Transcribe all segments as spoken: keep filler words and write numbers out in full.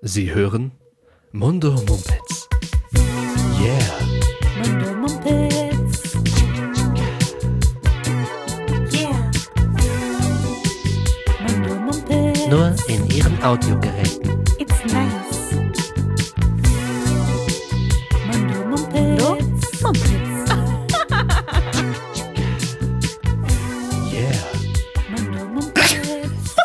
Sie hören Mundo Mumpitz. Yeah. Mundo Mumpitz. Yeah. Mundo Mumpitz. Nur in Ihren Audiogeräten. It's nice. Mundo Mumpitz. Mundo Mumpitz. Yeah. Mundo Mumpitz.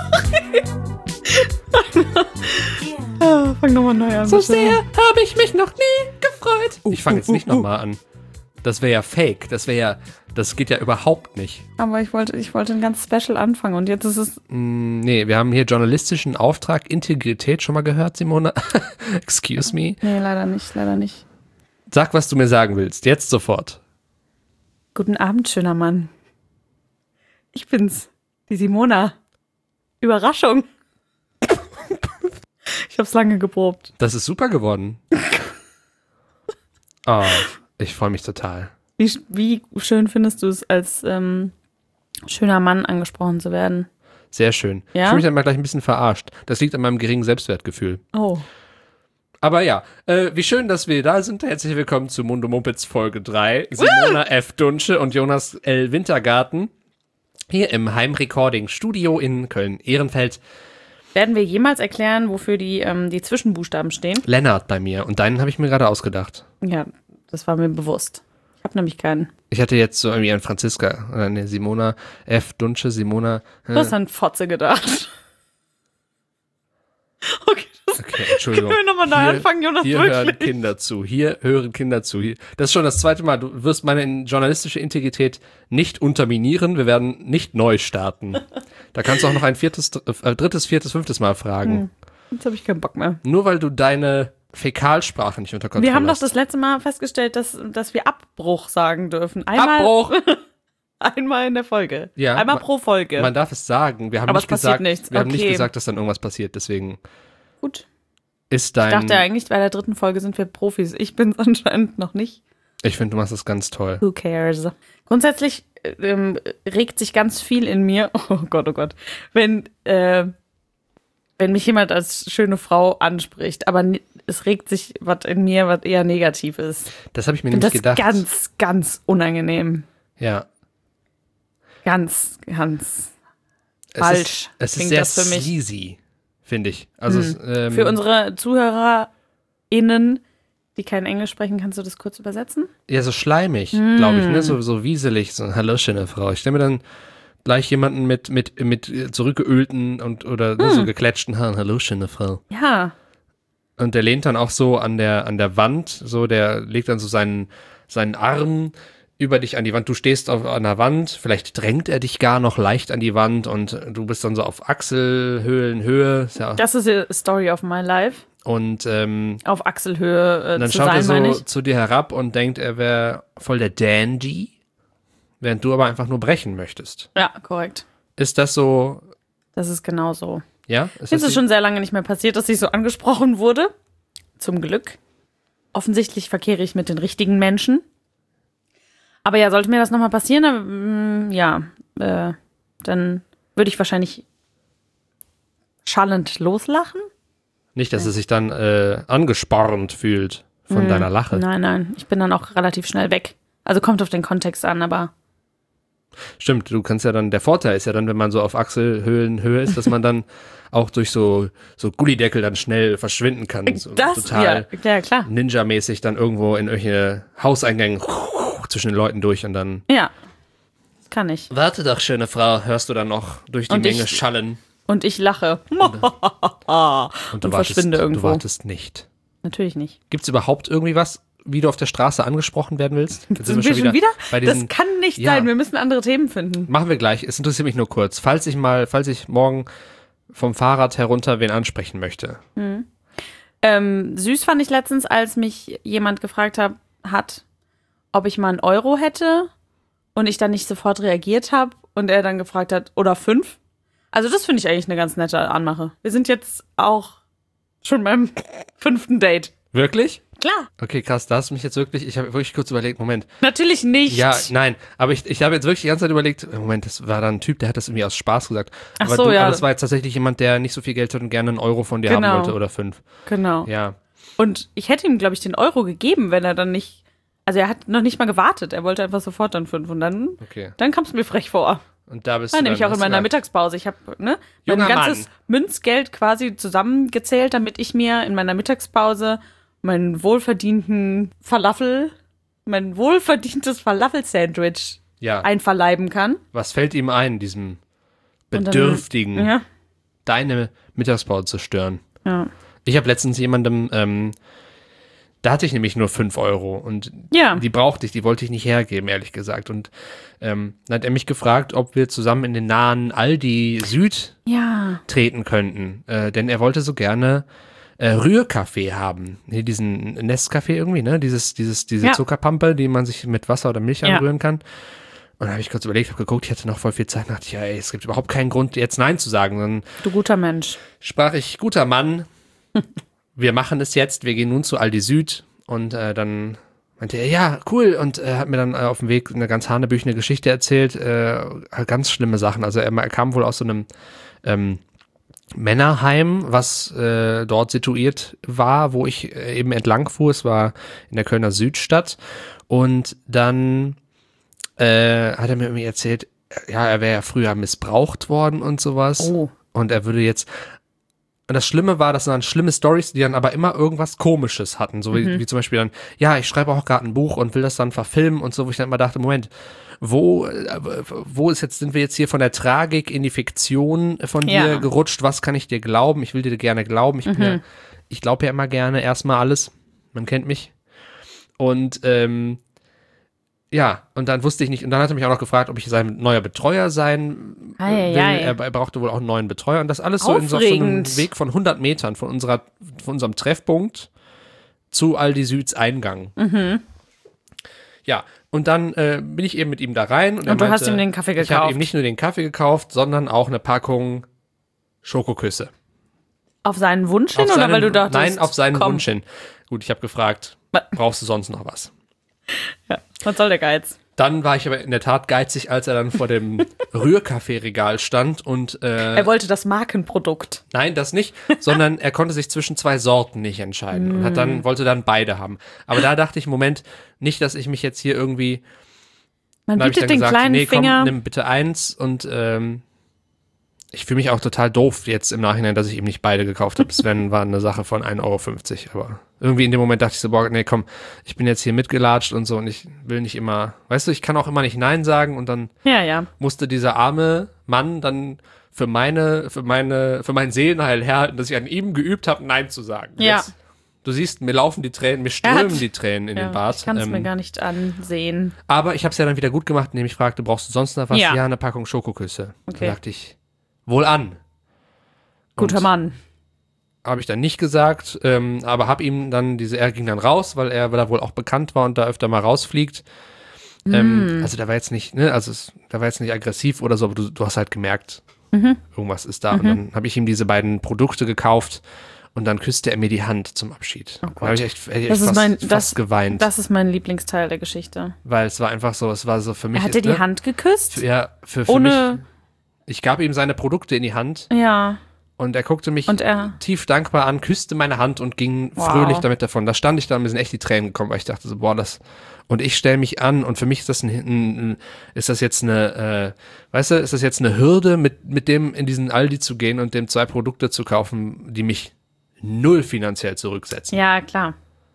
Ah, fang nochmal neu an. So bitte. sehr habe ich mich noch nie gefreut. Ich fange jetzt uh, nicht uh, uh. nochmal an. Das wäre ja fake. Das wäre ja, das geht ja überhaupt nicht. Aber ich wollte, ich wollte ein ganz Special anfangen und jetzt ist es. Mm, nee, wir haben hier journalistischen Auftrag, Integrität schon mal gehört, Simone? Excuse me. Nee, leider nicht, leider nicht. Sag, was du mir sagen willst. Jetzt sofort. Guten Abend, schöner Mann. Ich bin's, die Simona. Überraschung. Ich hab's lange geprobt. Das ist super geworden. Oh, ich freue mich total. Wie, wie schön findest du es, als ähm, schöner Mann angesprochen zu werden? Sehr schön. Ja? Ich fühle mich dann mal gleich ein bisschen verarscht. Das liegt an meinem geringen Selbstwertgefühl. Oh. Aber ja, äh, wie schön, dass wir da sind. Herzlich willkommen zu Mundo Mumpitz Folge drei. Simona F. Dunsche und Jonas L. Wintergarten. Hier im Heimrecording-Studio in Köln-Ehrenfeld. Werden wir jemals erklären, wofür die, ähm, die Zwischenbuchstaben stehen? Lennart bei mir. Und deinen habe ich mir gerade ausgedacht. Ja, das war mir bewusst. Ich habe nämlich keinen. Ich hatte jetzt so irgendwie an Franziska, oder ne, Simona F. Dunsche, Simona. Du hast an Fotze gedacht. Okay, das Okay, Entschuldigung. können wir nochmal neu Hier- anfangen, Jonas, Hier hören wirklich. Kinder zu. Hier hören Kinder zu. Hier. Das ist schon das zweite Mal. Du wirst meine journalistische Integrität nicht unterminieren. Wir werden nicht neu starten. Da kannst du auch noch ein viertes, äh, drittes, viertes, fünftes Mal fragen. Hm. Jetzt habe ich keinen Bock mehr. Nur weil du deine Fäkalsprache nicht unter Kontrolle Wir haben doch hast. das letzte Mal festgestellt, dass, dass wir Abbruch sagen dürfen. Einmal, Abbruch! einmal in der Folge. Ja, Einmal ma- pro Folge. Man darf es sagen. Wir haben, Aber nicht, es passiert gesagt, nichts. wir haben nicht Okay. gesagt, dass dann irgendwas passiert. Deswegen Gut. ist dein... Ich dachte eigentlich, bei der dritten Folge sind wir Profis. Ich bin's anscheinend noch nicht. Ich finde, du machst das ganz toll. Who cares? Grundsätzlich ähm, regt sich ganz viel in mir. Oh Gott, oh Gott. Wenn, äh, wenn mich jemand als schöne Frau anspricht, aber ni- es regt sich was in mir, was eher negativ ist. Das habe ich mir Ich finde nämlich das gedacht. ganz, ganz unangenehm. Ja. Ganz, ganz Es falsch Ist, es ist klingt sehr das für mich. sleazy, finde ich. Also es, ähm, Für unsere ZuhörerInnen, die kein Englisch sprechen, kannst du das kurz übersetzen? ja, so schleimig, Hm. glaube ich, ne? So, so wieselig, so hallo, schöne Frau. Ich stelle mir dann gleich jemanden mit, mit, mit zurückgeölten und oder ne, Hm. so geklätschten Haaren, hallo, schöne Frau. Ja. Und der lehnt dann auch so an der, an der Wand, so, der legt dann so seinen, seinen Arm über dich an die Wand. Du stehst auf einer Wand, vielleicht drängt er dich gar noch leicht an die Wand und du bist dann so auf Achselhöhlenhöhe. Ist ja, Das ist die Story of my life. und ähm, Auf Achselhöhe äh, Und dann zu schaut sein, er meine so ich. zu dir herab und denkt, er wäre voll der Dandy, während du aber einfach nur brechen möchtest. Ja, korrekt. Ist das so, Das ist genau so. ja? Ist Ich finde das es die- schon sehr lange nicht mehr passiert, dass ich so angesprochen wurde. Zum Glück. Offensichtlich verkehre ich mit den richtigen Menschen. Aber ja, sollte mir das nochmal passieren, dann, mm, ja, äh, dann würde ich wahrscheinlich schallend loslachen. Nicht, dass er sich dann äh, angespornt fühlt von Mm, deiner Lache. Nein, nein, ich bin dann auch relativ schnell weg. Also kommt auf den Kontext an, aber Stimmt, du kannst ja dann, der Vorteil ist ja dann, wenn man so auf Achselhöhlenhöhe ist, dass man dann auch durch so, so Gullideckel dann schnell verschwinden kann. So das, total ja, ja, klar. Ninja-mäßig dann irgendwo in irgendwelche Hauseingänge zwischen den Leuten durch und dann Ja, das kann ich. warte doch, schöne Frau, hörst du dann noch durch die Und Menge ich- schallen. Und ich lache. Und, Und, du wartest, verschwinde irgendwo. Du wartest nicht. Natürlich nicht. Gibt es überhaupt irgendwie was, wie du auf der Straße angesprochen werden willst? Jetzt Sind wir schon wieder? bei Das diesen, kann nicht Ja. sein. Wir müssen andere Themen finden. machen wir gleich. Es interessiert mich nur kurz. Falls ich mal, falls ich morgen vom Fahrrad herunter wen ansprechen möchte. Ähm, süß fand ich letztens, als mich jemand gefragt hab, hat, ob ich mal einen Euro hätte und ich dann nicht sofort reagiert habe und er dann gefragt hat, oder fünf? Also das finde ich eigentlich eine ganz nette Anmache. Wir sind jetzt auch schon beim fünften Date. Wirklich? Klar. Okay, krass, da hast du mich jetzt wirklich, ich habe wirklich kurz überlegt, Moment. Natürlich nicht. Ja, nein, aber ich, ich habe jetzt wirklich die ganze Zeit überlegt, Moment, das war dann ein Typ, der hat das irgendwie aus Spaß gesagt. Ach aber so, du, ja. aber das war jetzt tatsächlich jemand, der nicht so viel Geld hat und gerne einen Euro von dir Genau. haben wollte oder fünf. Genau. Ja. Und ich hätte ihm, glaube ich, den Euro gegeben, wenn er dann nicht, also er hat noch nicht mal gewartet, er wollte einfach sofort dann fünf und dann, Okay. dann kam es mir frech vor. Und da bist Ja, du nämlich dann, auch in hast du meiner gesagt, Mittagspause. Ich habe ne, mein Junger ganzes Mann. Münzgeld quasi zusammengezählt, damit ich mir in meiner Mittagspause meinen wohlverdienten Falafel, mein wohlverdientes Falafel-Sandwich Ja, einverleiben kann. was fällt ihm ein, diesem Und dann- Bedürftigen, Ja, deine Mittagspause zu stören? ja. Ich habe letztens jemandem, ähm, da hatte ich nämlich nur fünf Euro und Ja. die brauchte ich, die wollte ich nicht hergeben, ehrlich gesagt. Und ähm, dann hat er mich gefragt, ob wir zusammen in den nahen Aldi Süd Ja. treten könnten. Äh, denn er wollte so gerne äh, Rührkaffee haben. Nee, diesen Nescafé irgendwie, ne? Dieses, dieses, diese Ja. Zuckerpampe, die man sich mit Wasser oder Milch Ja. anrühren kann. Und dann habe ich kurz überlegt, habe geguckt, ich hatte noch voll viel Zeit, dachte ich, ja, ey, es gibt überhaupt keinen Grund, jetzt Nein zu sagen. Dann Du guter Mensch. sprach ich, guter Mann, wir machen es jetzt, wir gehen nun zu Aldi Süd. Und äh, dann meinte er, ja, cool. Und er hat mir dann äh, auf dem Weg eine ganz hanebüchene Geschichte erzählt, äh, ganz schlimme Sachen. Also er, er kam wohl aus so einem ähm, Männerheim, was äh, dort situiert war, wo ich äh, eben entlang fuhr. Es war in der Kölner Südstadt. Und dann äh, hat er mir irgendwie erzählt, ja, er wäre ja früher missbraucht worden und sowas. Oh. Und er würde jetzt. Und das Schlimme war, das waren schlimme Stories, die dann aber immer irgendwas Komisches hatten. So wie, Mhm. wie zum Beispiel dann, ja, ich schreibe auch gerade ein Buch und will das dann verfilmen und so, wo ich dann immer dachte, Moment, wo, äh, wo ist jetzt, sind wir jetzt hier von der Tragik in die Fiktion von dir Ja. gerutscht? Was kann ich dir glauben? Ich will dir gerne glauben. Ich bin Mhm. ja, ich glaube ja immer gerne erstmal alles. Man kennt mich. Und ähm, ja, und dann wusste ich nicht, und dann hat er mich auch noch gefragt, ob ich sein neuer Betreuer sein äh, Ei, will. ei. Er, er brauchte wohl auch einen neuen Betreuer. Und das alles so in so, auf so einem Aufregend. Weg von hundert Metern von, unserer, von unserem Treffpunkt zu Aldi Süds Eingang. Mhm. Ja, und dann äh, bin ich eben mit ihm da rein. Und, er Und du meinte, hast ihm den Kaffee Ich habe gekauft. ihm nicht nur den Kaffee gekauft, sondern auch eine Packung Schokoküsse. Auf seinen Wunsch hin Auf oder seinen- weil du dachtest, Nein, auf seinen komm, Wunsch hin. Gut, ich habe gefragt, wa- brauchst du sonst noch was? Ja, was soll der Geiz? Dann war ich aber in der Tat geizig, als er dann vor dem Rührkaffeeregal stand und äh, Er wollte das Markenprodukt. nein, das nicht, sondern er konnte sich zwischen zwei Sorten nicht entscheiden und hat dann wollte dann beide haben. Aber da dachte ich, Moment, nicht, dass ich mich jetzt hier irgendwie, Man dann habe ich bietet dann den gesagt, kleinen nee, komm, Finger. nimm bitte eins und ähm, ich fühle mich auch total doof jetzt im Nachhinein, dass ich ihm nicht beide gekauft habe. Sven war eine Sache von ein Euro fünfzig, aber irgendwie in dem Moment dachte ich so, boah, nee, komm, ich bin jetzt hier mitgelatscht und so und ich will nicht immer, weißt du, ich kann auch immer nicht Nein sagen und dann Ja, ja. musste dieser arme Mann dann für meine, für meine, für mein Seelenheil herhalten, dass ich an ihm geübt habe, Nein zu sagen. Ja. Jetzt, du siehst, mir laufen die Tränen, mir Er hat- strömen die Tränen in ja den Bart. ich kann es Ähm, mir gar nicht ansehen. aber ich habe es ja dann wieder gut gemacht, indem ich fragte, brauchst du sonst noch was? Ja. Ja, eine Packung Schokoküsse. Okay. Da sagte ich, wohl an. Guter Und Mann. Habe ich dann nicht gesagt, ähm, aber habe ihm dann diese, er ging dann raus, weil er da wohl auch bekannt war und da öfter mal rausfliegt. Mm. Ähm, also da war jetzt nicht, ne, also es, da war jetzt nicht aggressiv oder so, aber du, du hast halt gemerkt, Mhm. irgendwas ist da. Und dann habe ich ihm diese beiden Produkte gekauft und dann küsste er mir die Hand zum Abschied. Oh da habe ich echt, hätte ich Das ist fast, mein- fast das- geweint, Das ist mein Lieblingsteil der Geschichte. weil es war einfach so, es war so für mich. Er hat dir die ne, Hand geküsst? Ja, für, für Ohne- mich. Ich gab ihm seine Produkte in die Hand Ja. und er guckte mich Und er. tief dankbar an, küsste meine Hand und ging Wow. fröhlich damit davon. Da stand ich da und mir sind echt die Tränen gekommen, weil ich dachte so, boah, das. Und ich stelle mich an und für mich ist das ein, ein, ein ist das jetzt eine, äh, weißt du, ist das jetzt eine Hürde, mit, mit dem in diesen Aldi zu gehen und dem zwei Produkte zu kaufen, die mich null finanziell zurücksetzen. Ja, klar.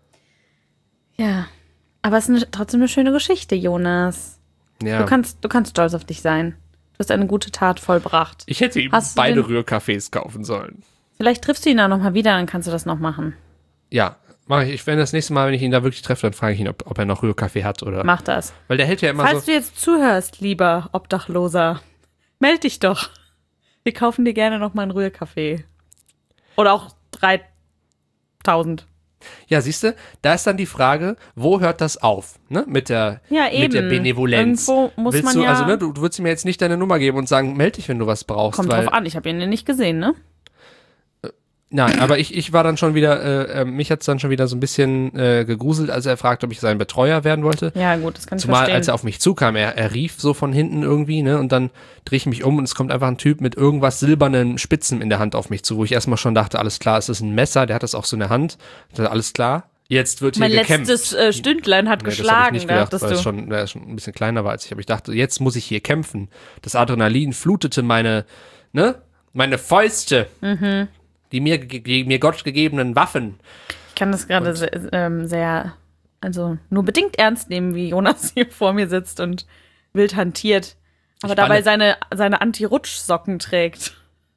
Ja. Aber es ist eine, trotzdem eine schöne Geschichte, Jonas. Ja. Du kannst, du kannst stolz auf dich sein. Du hast eine gute Tat vollbracht. Ich hätte ihm Hast du beide den- Rührkaffees kaufen sollen. Vielleicht triffst du ihn da nochmal wieder, dann kannst du das noch machen. Ja, mache ich. Ich wenn das nächste Mal, wenn ich ihn da wirklich treffe, dann frage ich ihn, ob, ob er noch Rührkaffee hat oder. Mach das. Weil der hält ja immer Falls so. du jetzt zuhörst, lieber Obdachloser, meld dich doch. Wir kaufen dir gerne nochmal einen Rührkaffee. Oder auch dreitausend. Ja, siehst du, da ist dann die Frage, wo hört das auf? Ne? Mit der, Ja, mit der eben. Benevolenz. Irgendwo muss Willst man du, ja- also ne, du, du würdest mir jetzt nicht deine Nummer geben und sagen, melde dich, wenn du was brauchst. Kommt weil, drauf an, ich habe ihn ja nicht gesehen, ne? Nein, aber ich, ich war dann schon wieder, äh, äh, mich hat's dann schon wieder so ein bisschen äh, gegruselt, als er fragte, ob ich sein Betreuer werden wollte. Ja, gut, das kann ich Zumal, verstehen. als er auf mich zukam, er, er rief so von hinten irgendwie, ne, und dann drehe ich mich um und es kommt einfach ein Typ mit irgendwas silbernen Spitzen in der Hand auf mich zu, wo ich erstmal schon dachte, alles klar, es ist ein Messer, der hat das auch so in der Hand. Ich dachte, alles klar, jetzt wird hier mein gekämpft. letztes äh, Stündlein hat Nee, das habe ich geschlagen, nicht gedacht, dachtest weil es du. schon, er schon ein bisschen kleiner war als ich. Aber ich dachte, jetzt muss ich hier kämpfen. Das Adrenalin flutete meine, ne, meine Fäuste, Mhm. die mir, ge- die mir Gott gegebenen Waffen. Ich kann das gerade se ähm, sehr, also nur bedingt ernst nehmen, wie Jonas hier vor mir sitzt und wild hantiert, aber Ich dabei balle- seine, seine Anti-Rutsch-Socken trägt.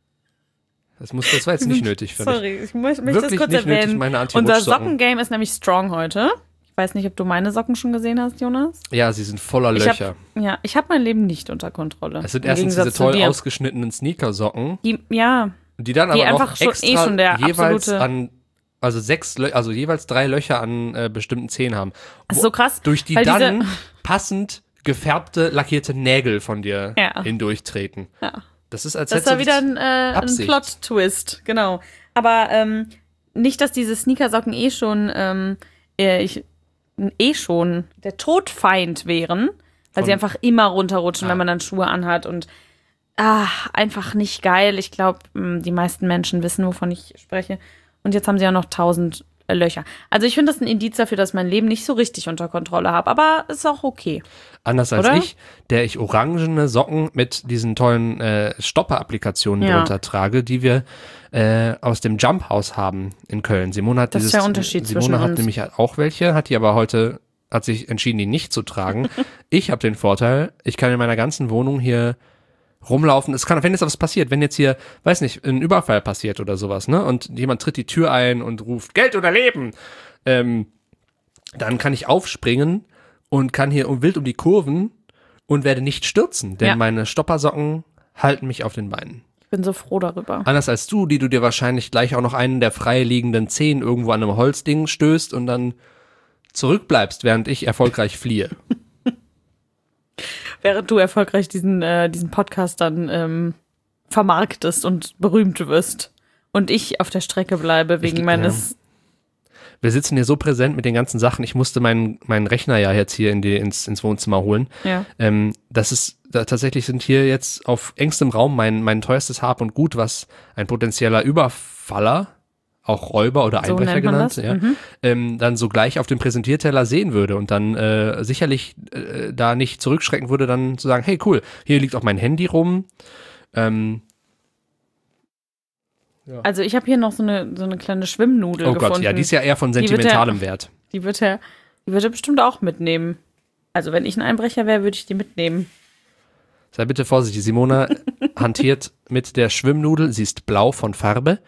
Das, muss, das war jetzt nicht nötig für mich. Sorry, ich möchte möchte das Wirklich kurz nicht nötig, erwähnen. meine Unser Anti-Rutsch-Socken. Sockengame ist nämlich strong heute. Ich weiß nicht, ob du meine Socken schon gesehen hast, Jonas. Ja, sie sind voller Ich Löcher. hab, ja, ich habe mein Leben nicht unter Kontrolle. Es sind Im erstens Gegensatz diese zu toll dir. ausgeschnittenen Sneakersocken, Die, ja, die dann Die aber noch einfach schon extra eh schon der jeweils absolute- an, also sechs, Lö also jeweils drei Löcher an äh, bestimmten Zehen haben. das ist Wo- so krass. durch die weil dann diese- passend gefärbte, lackierte Nägel von dir Ja. hindurchtreten. Ja. Das ist als Das hättest war du wieder ein, äh, ein Absicht. Plot-Twist, genau. Aber ähm, nicht, dass diese Sneakersocken eh schon, ähm, äh, ich, eh schon der Todfeind wären, weil Von- sie einfach immer runterrutschen, Ah. wenn man dann Schuhe anhat und ah, einfach nicht geil. Ich glaube, die meisten Menschen wissen, wovon ich spreche. Und jetzt haben sie ja noch tausend äh, Löcher. Also ich finde das ein Indiz dafür, dass ich mein Leben nicht so richtig unter Kontrolle habe, aber ist auch okay. Anders als Oder? ich, der ich orangene Socken mit diesen tollen äh, Stopper-Applikationen Ja. drunter trage, die wir äh, aus dem Jump House haben in Köln. Simone hat Das ist dieses, der Unterschied Simone zwischen hat uns. nämlich auch welche, hat die aber heute, hat sich entschieden, die nicht zu tragen. Ich habe den Vorteil, ich kann in meiner ganzen Wohnung hier rumlaufen. Es kann, wenn jetzt was passiert, wenn jetzt hier, weiß nicht, ein Überfall passiert oder sowas, ne, und jemand tritt die Tür ein und ruft Geld oder Leben, ähm, dann kann ich aufspringen und kann hier um wild um die Kurven und werde nicht stürzen, denn Ja. meine Stoppersocken halten mich auf den Beinen. Ich bin so froh darüber. Anders als du, die du dir wahrscheinlich gleich auch noch einen der frei liegenden Zehen irgendwo an einem Holzding stößt und dann zurückbleibst, während ich erfolgreich fliehe. Während du erfolgreich diesen, äh, diesen Podcast dann ähm, vermarktest und berühmt wirst. Und ich auf der Strecke bleibe wegen Ich- meines. Wir sitzen hier so präsent mit den ganzen Sachen. Ich musste meinen, meinen Rechner ja jetzt hier in die, ins, ins Wohnzimmer holen. Ja. Ähm, das ist, da, tatsächlich sind hier jetzt auf engstem Raum mein, mein teuerstes Hab und Gut, was ein potenzieller Überfaller, auch Räuber oder So Einbrecher nennt man genannt, das. ja, Mhm. ähm, dann so gleich auf dem Präsentierteller sehen würde und dann äh, sicherlich äh, da nicht zurückschrecken würde, dann zu sagen, hey cool, hier liegt auch mein Handy rum. Ähm, Also ich habe hier noch so eine, so eine kleine Schwimmnudel oh gefunden. Gott, ja, die ist ja eher von Die wird sentimentalem ja- Wert. Die wird er, die wird er bestimmt auch mitnehmen. Also wenn ich ein Einbrecher wäre, würde ich die mitnehmen. Sei bitte vorsichtig, Simona hantiert mit der Schwimmnudel, sie ist blau von Farbe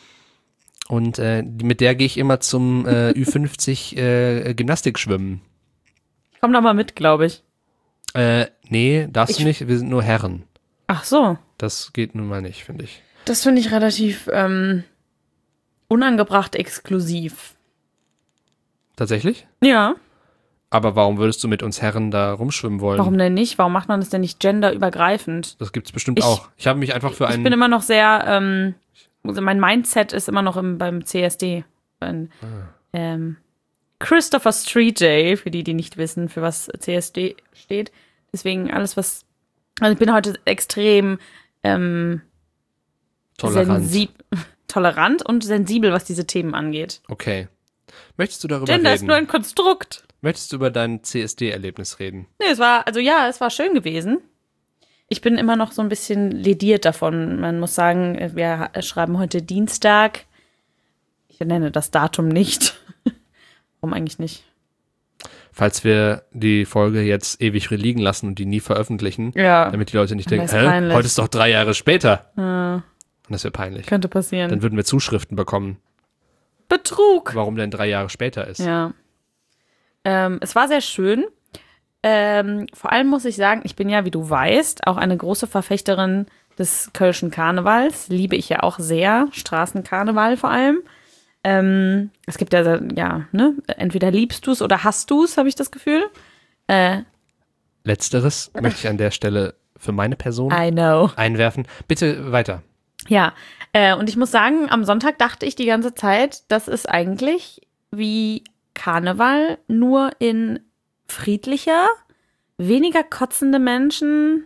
und äh, die- mit der gehe ich immer zum äh, Ü fünfzig äh, Gymnastikschwimmen. Komm doch mal mit, glaube ich. Äh, nee, darfst du Ich- nicht, wir sind nur Herren. Ach so. Das geht nun mal nicht, finde ich. Das finde ich relativ ähm, unangebracht exklusiv. Tatsächlich? Ja. Aber warum würdest du mit uns Herren da rumschwimmen wollen? Warum denn nicht? Warum macht man das denn nicht genderübergreifend? Das gibt's bestimmt Ich- auch. Ich habe mich einfach für Ich einen... bin immer noch sehr, ähm, also mein Mindset ist immer noch im, beim C S D. Beim, Ah. ähm, Christopher Street Day, für die, die nicht wissen, für was C S D steht. Deswegen alles, was, also ich bin heute extrem ähm, tolerant. sensib- tolerant und sensibel, was diese Themen angeht. Okay. Möchtest du darüber Gender ist reden? nur ein Konstrukt. Möchtest du über dein C S D-Erlebnis reden? Nee, es war, also ja, es war schön gewesen. Ich bin immer noch so ein bisschen lediert davon. Man muss sagen, wir schreiben heute Dienstag. Ich nenne das Datum nicht. Warum eigentlich nicht? Falls wir die Folge jetzt ewig liegen lassen und die nie veröffentlichen, Ja, damit die Leute nicht Dann denken, wär's hä, peinlich. heute ist doch drei Jahre später. äh, Und das wäre peinlich. könnte passieren. Dann würden wir Zuschriften bekommen, Betrug. warum denn drei Jahre später ist. Ja. Ähm, es war sehr schön. Ähm, vor allem muss ich sagen, ich bin ja, wie du weißt, auch eine große Verfechterin des Kölschen Karnevals. Liebe ich ja auch sehr. Straßenkarneval vor allem. Ähm, es gibt ja, ja, ne, entweder liebst du es oder hast du es, habe ich das Gefühl. Äh, Letzteres möchte ich an der Stelle für meine Person I know. einwerfen. Bitte weiter. Ja, äh, und ich muss sagen, am Sonntag dachte ich die ganze Zeit, das ist eigentlich wie Karneval, nur in friedlicher, weniger kotzende Menschen,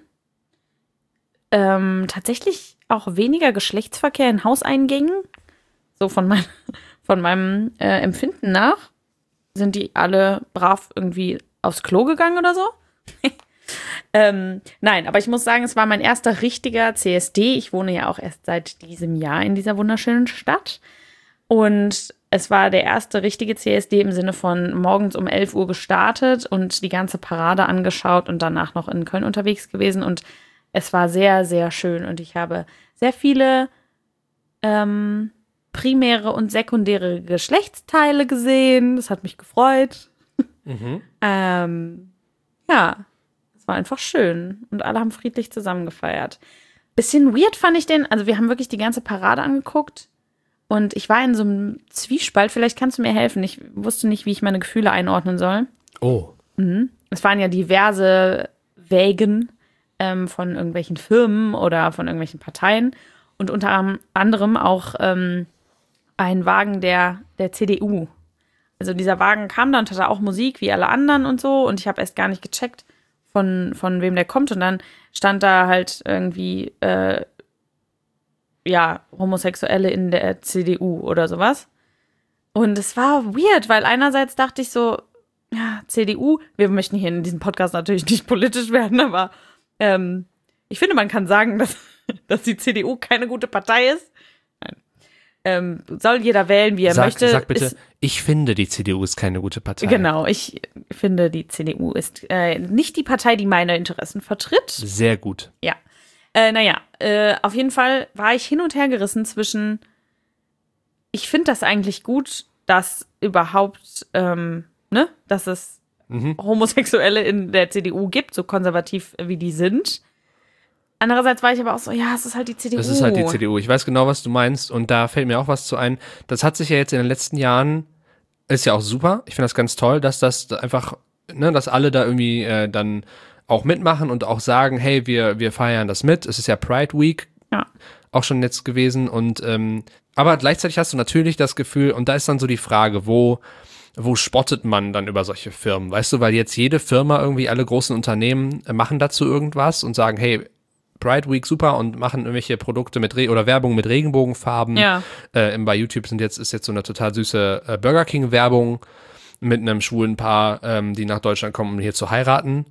ähm, tatsächlich auch weniger Geschlechtsverkehr in Hauseingängen. So von, mein, von meinem äh, Empfinden nach sind die alle brav irgendwie aufs Klo gegangen oder so. ähm, nein, aber ich muss sagen, es war mein erster richtiger C S D. Ich wohne ja auch erst seit diesem Jahr in dieser wunderschönen Stadt. Und es war der erste richtige C S D im Sinne von morgens um elf Uhr gestartet und die ganze Parade angeschaut und danach noch in Köln unterwegs gewesen. Und es war sehr, sehr schön. Und ich habe sehr viele ähm, primäre und sekundäre Geschlechtsteile gesehen. Das hat mich gefreut. Mhm. ähm, ja, es war einfach schön. Und alle haben friedlich zusammen gefeiert. Bisschen weird fand ich den. Also wir haben wirklich die ganze Parade angeguckt. Und ich war in so einem Zwiespalt. Vielleicht kannst du mir helfen. Ich wusste nicht, wie ich meine Gefühle einordnen soll. Oh. Mhm. Es waren ja diverse Wägen ähm, von irgendwelchen Firmen oder von irgendwelchen Parteien. Und unter anderem auch ähm, ein Wagen der, der C D U. Also dieser Wagen kam da und hatte auch Musik wie alle anderen und so. Und ich habe erst gar nicht gecheckt, von, von wem der kommt. Und dann stand da halt irgendwie, äh, ja, Homosexuelle in der C D U oder sowas. Und es war weird, weil einerseits dachte ich so, ja, C D U, wir möchten hier in diesem Podcast natürlich nicht politisch werden, aber ähm, ich finde, man kann sagen, dass, dass die C D U keine gute Partei ist. Nein. Ähm, soll jeder wählen, wie er Sag, möchte. sag bitte, ist, ich finde, die C D U ist keine gute Partei. Genau, ich finde, die C D U ist äh, nicht die Partei, die meine Interessen vertritt. Sehr gut. Ja. Äh, naja, äh, auf jeden Fall war ich hin und her gerissen zwischen, ich finde das eigentlich gut, dass überhaupt, ähm, ne, dass es Mhm. Homosexuelle in der C D U gibt, so konservativ wie die sind. Andererseits war ich aber auch so, ja, es ist halt die C D U. Das ist halt die C D U. Ich weiß genau, was du meinst. Und da fällt mir auch was zu ein. Das hat sich ja jetzt in den letzten Jahren, ist ja auch super. Ich finde das ganz toll, dass das einfach, ne, dass alle da irgendwie äh, dann auch mitmachen und auch sagen, hey, wir, wir feiern das mit. Es ist ja Pride Week Ja. auch schon jetzt gewesen. Und ähm, aber gleichzeitig hast du natürlich das Gefühl, und da ist dann so die Frage, wo wo spottet man dann über solche Firmen? Weißt du, weil jetzt jede Firma, irgendwie alle großen Unternehmen äh, machen dazu irgendwas und sagen, hey, Pride Week super und machen irgendwelche Produkte mit Re- oder Werbung mit Regenbogenfarben. Ja. Äh, bei YouTube sind jetzt, ist jetzt so eine total süße äh, Burger King Werbung mit einem schwulen Paar, ähm, die nach Deutschland kommen, um hier zu heiraten.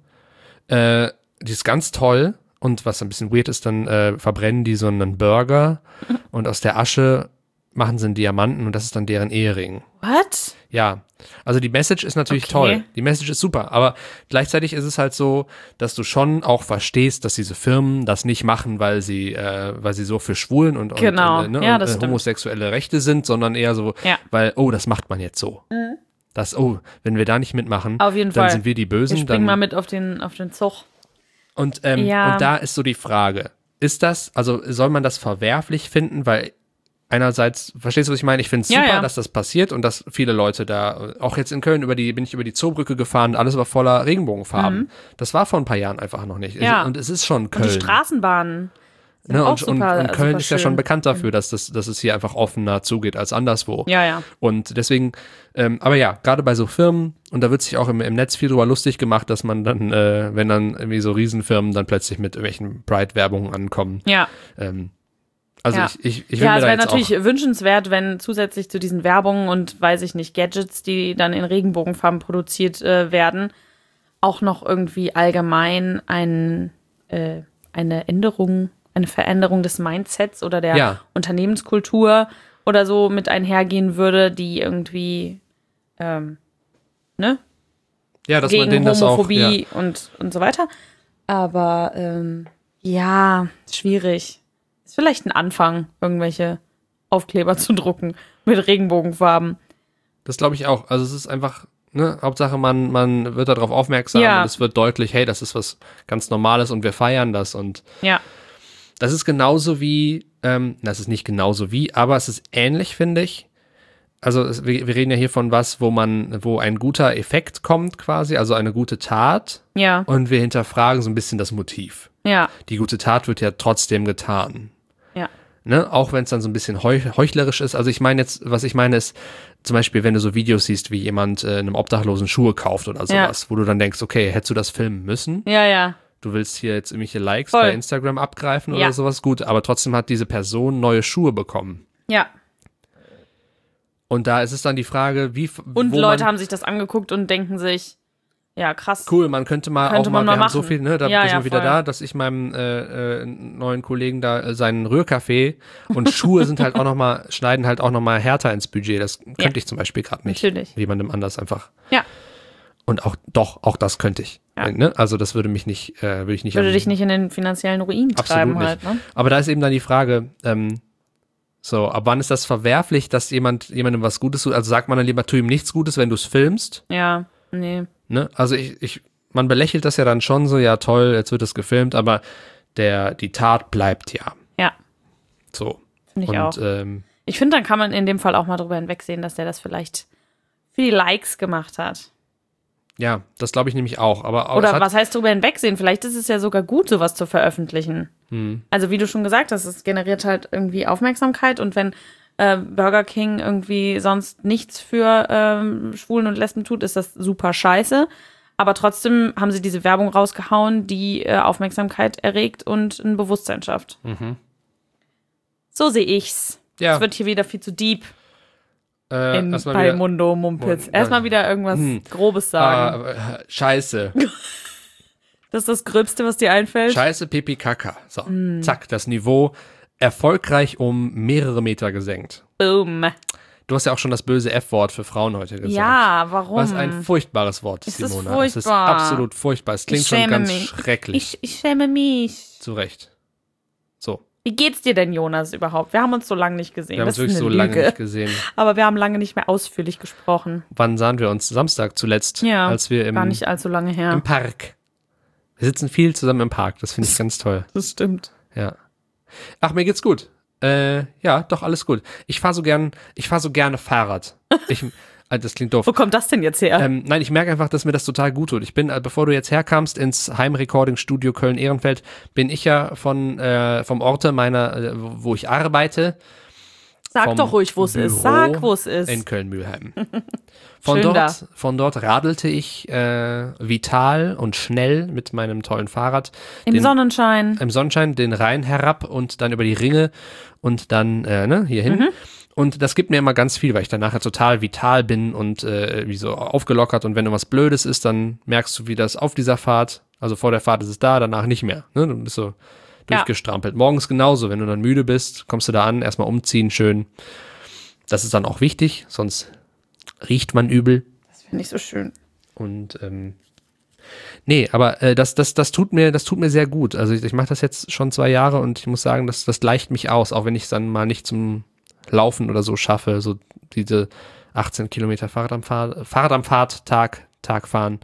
Äh, die ist ganz toll und was ein bisschen weird ist, dann äh, verbrennen die so einen Burger und aus der Asche machen sie einen Diamanten und das ist dann deren Ehering. What? Ja, also die Message ist natürlich Okay. toll. Die Message ist super, aber gleichzeitig ist es halt so, dass du schon auch verstehst, dass diese Firmen das nicht machen, weil sie, äh, weil sie so für Schwulen und, und, Genau. und, äh, ne, Ja, und das äh, stimmt. homosexuelle Rechte sind, sondern eher so, Ja. weil, oh, das macht man jetzt so. Das, oh, wenn wir da nicht mitmachen, Auf jeden dann Fall. sind wir die Wir Bösen. springen Dann, mal mit auf den, auf den Zug. und, ähm, Ja. und da ist so die Frage, ist das, also soll man das verwerflich finden, weil einerseits, verstehst du, was ich meine? Ich finde es Ja, super, ja. dass das passiert und dass viele Leute da, auch jetzt in Köln, über die, bin ich über die Zoobrücke gefahren, alles war voller Regenbogenfarben. Das war vor ein paar Jahren einfach noch nicht. Mhm. Ja. Und es ist schon Köln. Und die Straßenbahnen sind ne? auch und, super, und, und Köln super ist ja schön. schon bekannt dafür, dass, das, dass es hier einfach offener zugeht als anderswo. Ja, ja. Und deswegen, ähm, aber ja, gerade bei so Firmen, und da wird sich auch im, im Netz viel drüber lustig gemacht, dass man dann, äh, wenn dann irgendwie so Riesenfirmen dann plötzlich mit irgendwelchen Pride-Werbungen ankommen. Ja. Ähm, also Ja. ich, ich, ich will Ja, mir es da wäre jetzt natürlich auch, wünschenswert, wenn zusätzlich zu diesen Werbungen und, weiß ich nicht, Gadgets, die dann in Regenbogenfarben produziert äh, werden, auch noch irgendwie allgemein ein, äh, eine Änderung, eine Veränderung des Mindsets oder der Ja. Unternehmenskultur oder so mit einhergehen würde, die irgendwie ähm, ne, ja, dass man gegen denen das auch, ja. Homophobie und, und so weiter. Aber ähm, ja, schwierig. Ist vielleicht ein Anfang, irgendwelche Aufkleber zu drucken mit Regenbogenfarben. Das glaube ich auch. Also es ist einfach, ne, Hauptsache man, man wird darauf aufmerksam Ja. und es wird deutlich, hey, das ist was ganz Normales und wir feiern das. Und Ja, das ist genauso wie, ähm, das ist nicht genauso wie, aber es ist ähnlich, finde ich. Also es, wir, wir reden ja hier von was, wo man, wo ein guter Effekt kommt quasi, also eine gute Tat. ja, Und wir hinterfragen so ein bisschen das Motiv. ja, Die gute Tat wird ja trotzdem getan. ja. Ne? Auch wenn es dann so ein bisschen heuch heuchlerisch ist. Also ich meine jetzt, was ich meine ist, zum Beispiel, wenn du so Videos siehst, wie jemand äh, einem Obdachlosen Schuhe kauft oder sowas, Ja. wo du dann denkst, okay, hättest du das filmen müssen? Ja, ja. Du willst hier jetzt irgendwelche Likes Voll. bei Instagram abgreifen Ja. oder sowas, gut, aber trotzdem hat diese Person neue Schuhe bekommen. Ja. Und da ist es dann die Frage, wie Und wo Leute man, haben sich das angeguckt und denken sich, ja, krass. cool, man könnte mal Könnte auch mal, man mal wir haben so machen. viel, ne, da Ja, sind ja, wir wieder voll. da, dass ich meinem äh, äh, neuen Kollegen da äh, seinen Rührkaffee und Schuhe sind halt auch noch mal, schneiden halt auch noch mal härter ins Budget. Das könnte Ja. ich zum Beispiel gerade nicht. Natürlich. Jemandem anders einfach. Ja. Und auch, doch, auch das könnte ich. Ja. Ne? Also das würde mich nicht, äh, würde ich nicht Würde an- dich nicht in den finanziellen Ruin Absolut treiben nicht. halt, ne? Aber da ist eben dann die Frage, ähm, so, ab wann ist das verwerflich, dass jemand jemandem was Gutes tut? Also sagt man dann lieber, tu ihm nichts Gutes, wenn du es filmst. Ja, nee. Ne? Also ich, ich, man belächelt das ja dann schon so, ja toll, jetzt wird es gefilmt, aber der, die Tat bleibt ja. Ja, So. finde ich Und auch. ähm, Ich finde, dann kann man in dem Fall auch mal drüber hinwegsehen, dass der das vielleicht für die Likes gemacht hat. ja, das glaube ich nämlich auch. Aber auch, Oder es hat, was heißt drüber hinwegsehen? Vielleicht ist es ja sogar gut, sowas zu veröffentlichen. Hm. Also wie du schon gesagt hast, es generiert halt irgendwie Aufmerksamkeit und wenn äh, Burger King irgendwie sonst nichts für ähm, Schwulen und Lesben tut, ist das super scheiße. Aber trotzdem haben sie diese Werbung rausgehauen, die äh, Aufmerksamkeit erregt und ein Bewusstsein schafft. Mhm. So sehe ich's. Ja, Es wird hier wieder viel zu deep äh, in, erstmal bei wieder, Mundo Mumpitz. Mund- Erstmal wieder irgendwas Hm. Grobes sagen. ah, äh, scheiße. Das ist das Gröbste, was dir einfällt. Scheiße, Pipi, Kaka. So, Hm. zack, das Niveau erfolgreich um mehrere Meter gesenkt. Boom. Du hast ja auch schon das böse F-Wort für Frauen heute gesagt. Ja, warum? Was ein furchtbares Wort, Es ist Simona. Es ist furchtbar. absolut furchtbar. Es klingt Ich schon schäme ganz mich. schrecklich. Ich, ich schäme mich. Zu Recht. So, Wie geht's dir denn, Jonas, überhaupt? Wir haben uns so lange nicht gesehen. wir haben das uns wirklich ist so eine lange Lüge. nicht gesehen. Aber wir haben lange nicht mehr ausführlich gesprochen. Wann sahen wir uns? Samstag zuletzt, Ja, als wir im, Gar nicht allzu lange her. im Park. Wir sitzen viel zusammen im Park. Das finde ich ganz toll. Das stimmt. Ja. Ach, mir geht's gut. Äh, ja, doch, alles gut. Ich fahre so gern, ich fahre so gerne Fahrrad. Ich, äh, das klingt doof. Wo kommt das denn jetzt her? Ähm, nein, ich merke einfach, dass mir das total gut tut. Ich bin, äh, bevor du jetzt herkamst ins Heimrecording-Studio Köln-Ehrenfeld, bin ich ja von, äh, vom Orte meiner, äh, wo ich arbeite, Sag vom doch ruhig, wo es ist. Büro Sag, wo es ist. in Köln-Mühlheim. Von Schön da. dort, von dort radelte ich äh, vital und schnell mit meinem tollen Fahrrad Im den, Sonnenschein. im Sonnenschein den Rhein herab und dann über die Ringe und dann äh, ne, hier hin. Mhm. Und das gibt mir immer ganz viel, weil ich dann nachher total vital bin und äh, wie so aufgelockert. Und wenn irgendwas Blödes ist, dann merkst du, wie das auf dieser Fahrt, also vor der Fahrt ist es da, danach nicht mehr. Ne? Du bist so Ja. durchgestrampelt. Morgens genauso, wenn du dann müde bist, kommst du da an, erstmal umziehen, schön. Das ist dann auch wichtig, sonst riecht man übel. Das finde ich so schön. Und ähm, nee, aber äh, das, das, das tut mir, das tut mir sehr gut. Also ich, ich mache das jetzt schon zwei Jahre und ich muss sagen, das, das gleicht mich aus, auch wenn ich es dann mal nicht zum Laufen oder so schaffe, so diese achtzehn Kilometer Fahrrad am Fahr Fahrrad am Fahrt, Tag, Tag fahren.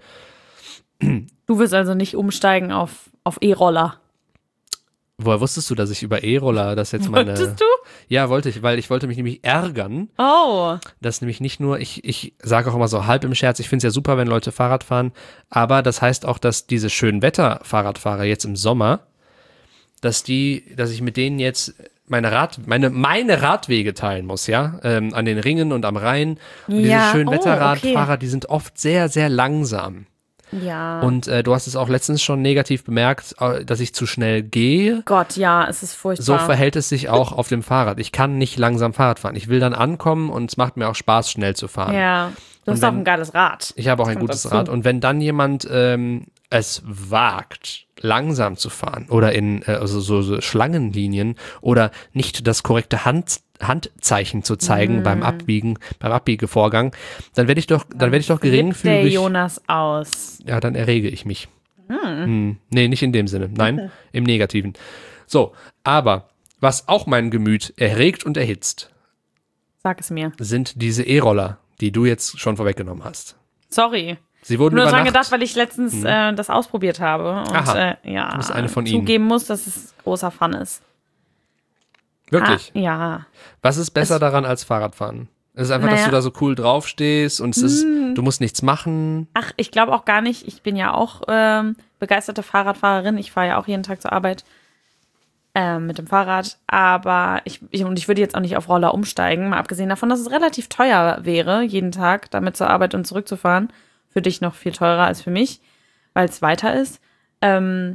Du wirst also nicht umsteigen auf, auf E-Roller. Woher wusstest du, dass ich über E-Roller das jetzt meine... Wolltest du? Ja, wollte ich, weil ich wollte mich nämlich ärgern, Oh. dass nämlich nicht nur, ich, ich sage auch immer so halb im Scherz, ich finde es ja super, wenn Leute Fahrrad fahren, aber das heißt auch, dass diese schönen Wetter-Fahrradfahrer jetzt im Sommer, dass die, dass ich mit denen jetzt meine Rad, meine, meine Radwege teilen muss, ja, ähm, an den Ringen und am Rhein. Und diese Ja, schönen oh, Wetterradfahrer, die sind oft sehr, sehr langsam. Ja. Und äh, du hast es auch letztens schon negativ bemerkt, äh, dass ich zu schnell gehe. Gott, ja, es ist furchtbar. So verhält es sich auch auf dem Fahrrad. Ich kann nicht langsam Fahrrad fahren. Ich will dann ankommen und es macht mir auch Spaß, schnell zu fahren. Ja. Du Und hast auch wenn- ein geiles Rad. Ich habe auch ein Kommt gutes dazu. Rad. Und wenn dann jemand ähm, es wagt, langsam zu fahren oder in äh, also so, so Schlangenlinien oder nicht das korrekte Hand, Handzeichen zu zeigen Mm. beim Abbiegen, beim Abbiegevorgang, dann werde ich doch, dann werde ich doch Flippt der geringfügig. Jonas aus. Ja, dann errege ich mich. Hm. Nee, nicht in dem Sinne. Nein, im Negativen. So, aber was auch mein Gemüt erregt und erhitzt, Sag es mir. sind diese E-Roller, die du jetzt schon vorweggenommen hast. Sorry. Sie wurden Nur über dran Nacht, gedacht, weil ich letztens äh, das ausprobiert habe und Aha. äh, ja, Du bist eine von ihnen. zugeben muss, dass es großer Fun ist. wirklich. Ah, ja. Was ist besser daran als Fahrradfahren? Es ist einfach, dass Naja. du da so cool draufstehst und es ist, du musst nichts machen. Ach, ich glaube auch gar nicht. Ich bin ja auch ähm, begeisterte Fahrradfahrerin. Ich fahre ja auch jeden Tag zur Arbeit. ähm, mit dem Fahrrad. Aber ich, ich, und ich würde jetzt auch nicht auf Roller umsteigen, mal abgesehen davon, dass es relativ teuer wäre, jeden Tag damit zur Arbeit und zurückzufahren. Für dich noch viel teurer als für mich, weil es weiter ist. Ähm,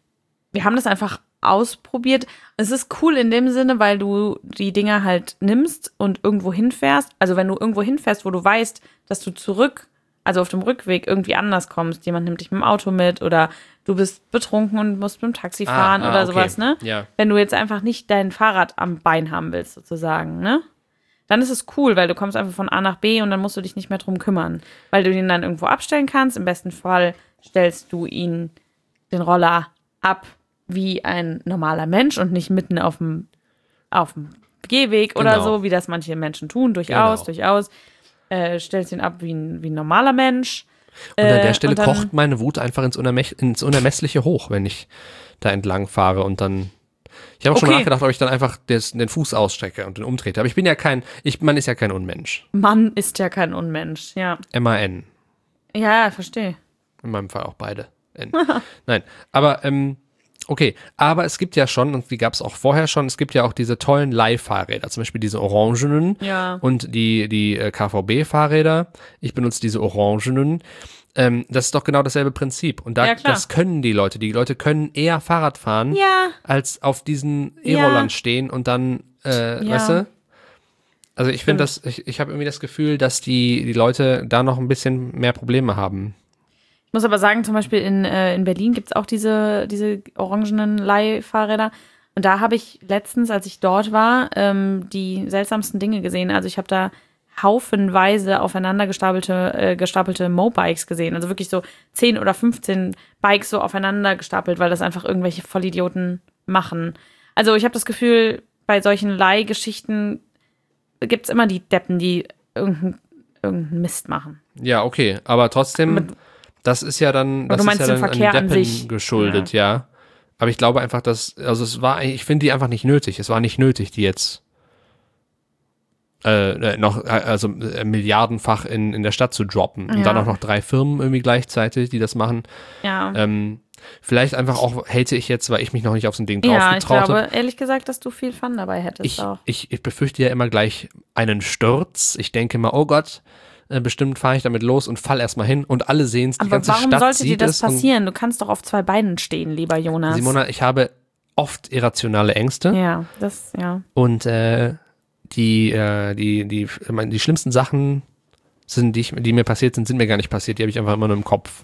wir haben das einfach ausprobiert. Es ist cool in dem Sinne, weil du die Dinger halt nimmst und irgendwo hinfährst. Also wenn du irgendwo hinfährst, wo du weißt, dass du zurück, also auf dem Rückweg irgendwie anders kommst. Jemand nimmt dich mit dem Auto mit oder du bist betrunken und musst mit dem Taxi fahren ah, oder okay. sowas, ne? Ja. Wenn du jetzt einfach nicht dein Fahrrad am Bein haben willst, sozusagen, ne? Dann ist es cool, weil du kommst einfach von A nach B und dann musst du dich nicht mehr drum kümmern. Weil du ihn dann irgendwo abstellen kannst. Im besten Fall stellst du ihn, den Roller, ab wie ein normaler Mensch und nicht mitten auf dem, auf dem Gehweg oder Genau. so, wie das manche Menschen tun, durchaus, Genau. durchaus. Äh, stellst ihn ab wie ein, wie ein normaler Mensch. Und an Äh, der Stelle und dann- kocht meine Wut einfach ins, Unermech ins Unermessliche hoch, wenn ich da entlang fahre und dann. Ich habe auch schon Okay. nachgedacht, ob ich dann einfach des, den Fuß ausstrecke und den umtrete. Aber ich bin ja kein, ich, man ist ja kein Unmensch. Mann ist ja kein Unmensch, ja. M A N. Ja, ja, verstehe. In meinem Fall auch beide. N. Nein, aber ähm, okay. Aber es gibt ja schon, und die gab es auch vorher schon, es gibt ja auch diese tollen Leihfahrräder, zum Beispiel diese orangenen Ja. und die, die äh, K V B-Fahrräder. Ich benutze diese orangenen. Ähm, das ist doch genau dasselbe Prinzip. Und da, Ja, klar. das können die Leute. Die Leute können eher Fahrrad fahren, Ja. als auf diesen Ja. E-Rollern stehen und dann, äh, Ja. weißt du? Also ich finde das, ich, ich habe irgendwie das Gefühl, dass die, die Leute da noch ein bisschen mehr Probleme haben. Ich muss aber sagen, zum Beispiel in, äh, in Berlin gibt es auch diese, diese orangenen Leihfahrräder. Und da habe ich letztens, als ich dort war, ähm, die seltsamsten Dinge gesehen. Also ich habe da haufenweise aufeinander gestapelte, äh, gestapelte Mobikes gesehen. Also wirklich so zehn oder fünfzehn Bikes so aufeinander gestapelt, weil das einfach irgendwelche Vollidioten machen. Also ich habe das Gefühl, bei solchen Leihgeschichten gibt es immer die Deppen, die irgendeinen irgendeinen Mist machen. Ja, okay, aber trotzdem, Mit- das ist ja dann, das du ist meinst ja den dann an Verkehr an Deppen sich? geschuldet, ja. Aber ich glaube einfach, dass, also es war, ich finde die einfach nicht nötig. Es war nicht nötig, die jetzt äh, noch, äh, also äh, milliardenfach in, in der Stadt zu droppen. Und Ja. dann auch noch drei Firmen irgendwie gleichzeitig, die das machen. Ja. Ähm, vielleicht einfach auch, hate ich jetzt, weil ich mich noch nicht auf so ein Ding Ja, ich draufgetraut habe. glaube, ehrlich gesagt, dass du viel Fun dabei hättest Ich, auch. ich, ich befürchte ja immer gleich einen Sturz. Ich denke mal, oh Gott, äh, bestimmt fahre ich damit los und fall erstmal hin und alle sehen es, die Aber ganze warum Stadt sollte dir sieht das es. und- passieren? Du kannst doch auf zwei Beinen stehen, lieber Jonas. Simona, ich habe oft irrationale Ängste Ja, das, ja. und äh, die, äh, die, die, ich meine, die schlimmsten Sachen, sind, die, ich, die mir passiert sind, sind mir gar nicht passiert. Die habe ich einfach immer nur im Kopf.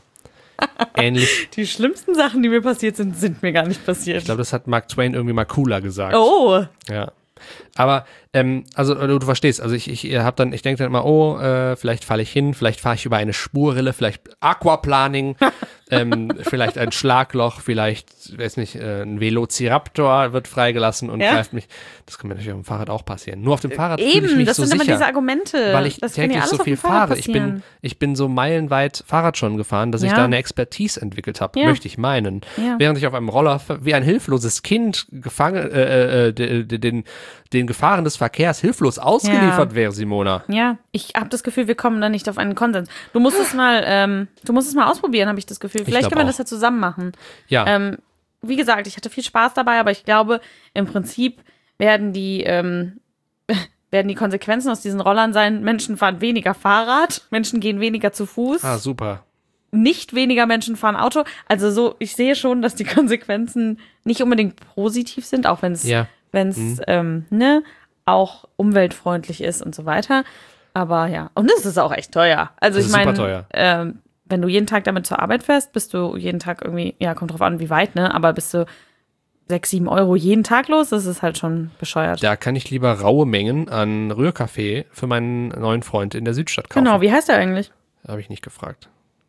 Ähnlich. Die schlimmsten Sachen, die mir passiert sind, sind mir gar nicht passiert. Ich glaube, das hat Mark Twain irgendwie mal cooler gesagt. Oh, Ja. Aber, ähm, also du, du verstehst, also ich, ich habe dann, ich denke dann immer, oh, äh, vielleicht falle ich hin, vielleicht fahre ich über eine Spurrille, vielleicht Aquaplaning, ähm, vielleicht ein Schlagloch, vielleicht, weiß nicht, äh, ein Velociraptor wird freigelassen und Ja? greift mich. Das kann mir natürlich auf dem Fahrrad auch passieren. Nur auf dem Fahrrad fühle ich eben, mich das so sind immer sicher, diese Argumente. weil ich das kann ja täglich alles so auf viel dem Fahrrad fahre. Ich bin, passieren. ich bin so meilenweit Fahrrad schon gefahren, dass ich Ja. da eine Expertise entwickelt habe, Ja. möchte ich meinen. Ja. Während ich auf einem Roller wie ein hilfloses Kind gefangen, äh, äh, de- de- den, den Gefahren des Verkehrs hilflos ausgeliefert Ja. wäre, Simona. Ja, ich habe das Gefühl, wir kommen da nicht auf einen Konsens. Du musst es mal, ähm, du musst es mal ausprobieren, habe ich das Gefühl. Vielleicht glaub können wir auch. das ja zusammen machen. Ja, Ähm, wie gesagt, ich hatte viel Spaß dabei, aber ich glaube, im Prinzip werden die, ähm, werden die Konsequenzen aus diesen Rollern sein, Menschen fahren weniger Fahrrad, Menschen gehen weniger zu Fuß, ah, super. nicht weniger Menschen fahren Auto. Also so, ich sehe schon, dass die Konsequenzen nicht unbedingt positiv sind, auch wenn es Ja. wenn es ähm, ne, auch umweltfreundlich ist und so weiter. Aber ja, und es ist auch echt teuer. Also Das ich ist super meine, teuer. ähm, wenn du jeden Tag damit zur Arbeit fährst, bist du jeden Tag irgendwie, ja, kommt drauf an, wie weit, ne? Aber bist du sechs, sieben Euro jeden Tag los, das ist halt schon bescheuert. Da kann ich lieber raue Mengen an Rührkaffee für meinen neuen Freund in der Südstadt kaufen. Genau, wie heißt der eigentlich? Habe ich nicht gefragt.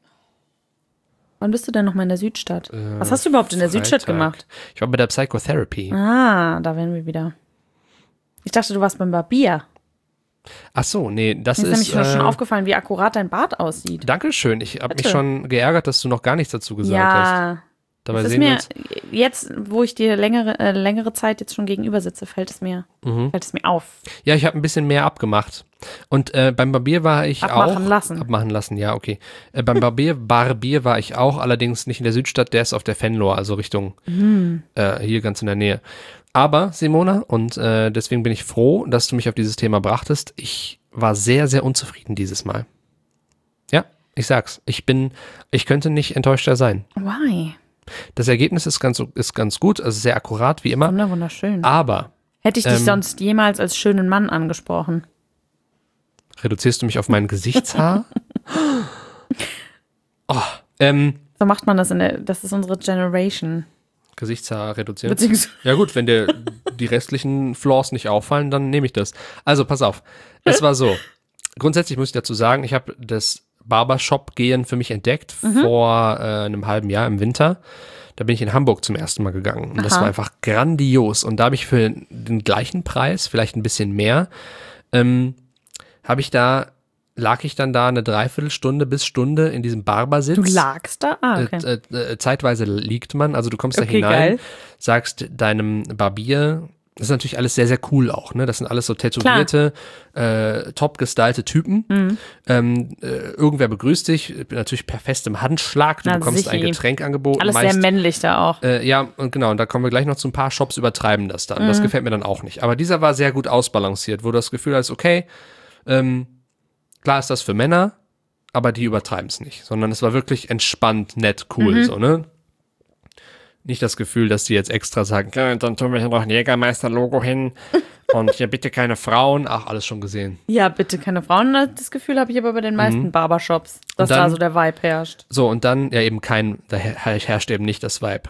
Wann bist du denn noch mal in der Südstadt? Was hast du überhaupt in der Südstadt Freitag. gemacht? Ich war bei der Psychotherapy. Ah, da wären wir wieder. Ich dachte, du warst beim Barbier. Ach so, nee, das Mir ist ist. nämlich schon äh, aufgefallen, wie akkurat dein Bart aussieht. Dankeschön. Ich habe mich Bitte. schon geärgert, dass du noch gar nichts dazu gesagt hast. Ja, Dabei Das ist sehen wir mir uns. jetzt, wo ich dir längere, äh, längere Zeit jetzt schon gegenüber sitze, fällt es mir, Mhm. fällt es mir auf. Ja, ich habe ein bisschen mehr abgemacht. Und äh, beim Barbier war ich Abmachen auch. lassen. Abmachen lassen, ja, okay. Äh, beim Barbier, Barbier war ich auch, allerdings nicht in der Südstadt, der ist auf der Venloer, also Richtung äh, hier ganz in der Nähe. Aber, Simona, und äh, deswegen bin ich froh, dass du mich auf dieses Thema brachtest, ich war sehr, sehr unzufrieden dieses Mal. Ja, ich sag's. Ich bin, ich könnte nicht enttäuschter sein. Why? Das Ergebnis ist ganz, ist ganz gut, also sehr akkurat, wie immer. Wunder, wunderschön. Aber Hätte ich dich ähm, sonst jemals als schönen Mann angesprochen? reduzierst du mich auf mein Gesichtshaar? Oh, ähm, So macht man das in der, das ist unsere Generation. Gesichtshaar reduzieren. Beziehungsweise, Ja gut, wenn dir die restlichen Flaws nicht auffallen, dann nehme ich das. Also pass auf, es war so. Grundsätzlich muss ich dazu sagen, ich habe das Barbershop-Gehen für mich entdeckt Mhm. vor äh, einem halben Jahr im Winter. Da bin ich in Hamburg zum ersten Mal gegangen. Und das Aha. war einfach grandios. Und da habe ich für den gleichen Preis, vielleicht ein bisschen mehr, ähm, habe ich da, lag ich dann da eine Dreiviertelstunde bis Stunde in diesem Barbersitz. du lagst da? Ah, okay. Äh, äh, äh, zeitweise liegt man, also du kommst da Okay, hinein, geil. sagst deinem Barbier, das ist natürlich alles sehr, sehr cool auch, ne? Das sind alles so tätowierte, äh, top gestylte Typen. Mhm. Ähm, äh, irgendwer begrüßt dich, natürlich per festem Handschlag, du Na, bekommst ein sichi. Getränk angeboten. Alles meist, sehr männlich da auch. äh, ja, und genau, und da kommen wir gleich noch zu ein paar Shops, übertreiben das dann. Mhm. Das gefällt mir dann auch nicht. Aber dieser war sehr gut ausbalanciert, wo du das Gefühl hast, okay, ähm, klar ist das für Männer, aber die übertreiben es nicht, sondern es war wirklich entspannt, nett, cool, Mhm. so, ne? Nicht das Gefühl, dass die jetzt extra sagen, "Ja, dann tun wir hier noch ein Jägermeister-Logo hin und hier bitte keine Frauen. Ach, alles schon gesehen. Ja, bitte keine Frauen. Das Gefühl habe ich aber bei den meisten Barbershops, dass Mhm. dann- da so der Vibe herrscht. So, und dann, ja eben kein, da her- herrscht eben nicht das Vibe.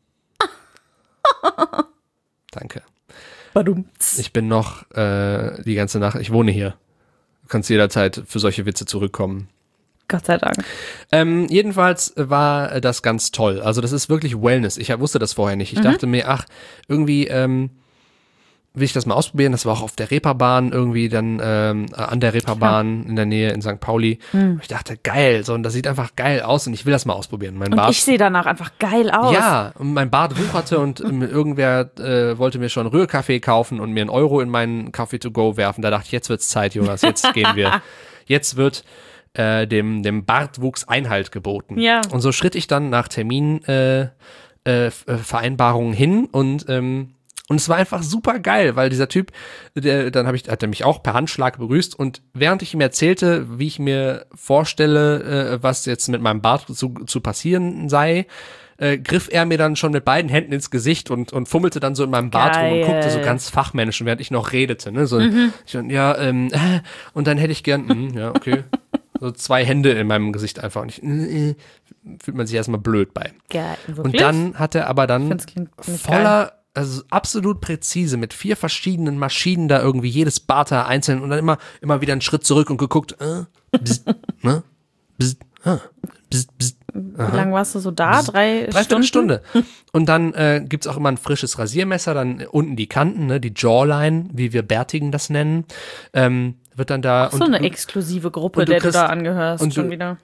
Danke. Badumts. Ich bin noch äh, die ganze Nacht, ich wohne hier. Du kannst jederzeit für solche Witze zurückkommen. Gott sei Dank. Ähm, jedenfalls war das ganz toll. Also das ist wirklich Wellness. Ich wusste das vorher nicht. Ich dachte mir, ach, irgendwie ähm, will ich das mal ausprobieren. Das war auch auf der Reeperbahn irgendwie dann ähm, an der Reeperbahn in der Nähe in Sankt Pauli. Ich dachte, geil, so, und das sieht einfach geil aus und ich will das mal ausprobieren. Mein Und Bart, ich sehe danach einfach geil aus. ja, und mein Bart wucherte und ähm, irgendwer äh, wollte mir schon Rührkaffee kaufen und mir einen Euro in meinen Kaffee to go werfen. Da dachte ich, jetzt wird's Zeit, Jonas, jetzt gehen wir. Jetzt wird äh, dem, dem Bartwuchs Einhalt geboten. Ja. Und so schritt ich dann nach Terminvereinbarungen äh, äh, Vereinbarungen hin und ähm, und es war einfach super geil, weil dieser Typ, der, dann hab ich, hat er mich auch per Handschlag begrüßt und während ich ihm erzählte, wie ich mir vorstelle, äh, was jetzt mit meinem Bart zu, zu passieren sei, äh, griff er mir dann schon mit beiden Händen ins Gesicht und, und fummelte dann so in meinem Bart rum und Geil. guckte so ganz fachmännisch, während ich noch redete. Ne? So, ich, dann, ja, ähm, äh, und dann hätte ich gern, mh, ja, okay. So zwei Hände in meinem Gesicht einfach. Und ich, äh, äh, fühlt man sich erstmal blöd bei. Geil. Wirklich? Und dann hat er aber Ich dann find's klingt ziemlich voller, also absolut präzise, mit vier verschiedenen Maschinen da irgendwie jedes Barthaar einzeln und dann immer, immer wieder einen Schritt zurück und geguckt, äh, bzz, ne, bzz, ah, bzz, bzz. Wie lange warst du so da? Drei Dreiviertel Stunden? Stunde. Und dann äh, gibt's auch immer ein frisches Rasiermesser, dann unten die Kanten, ne, die Jawline, wie wir Bärtigen das nennen, ähm, wird dann da. So eine exklusive Gruppe, und du der kriegst- du da angehörst, und schon du- wieder.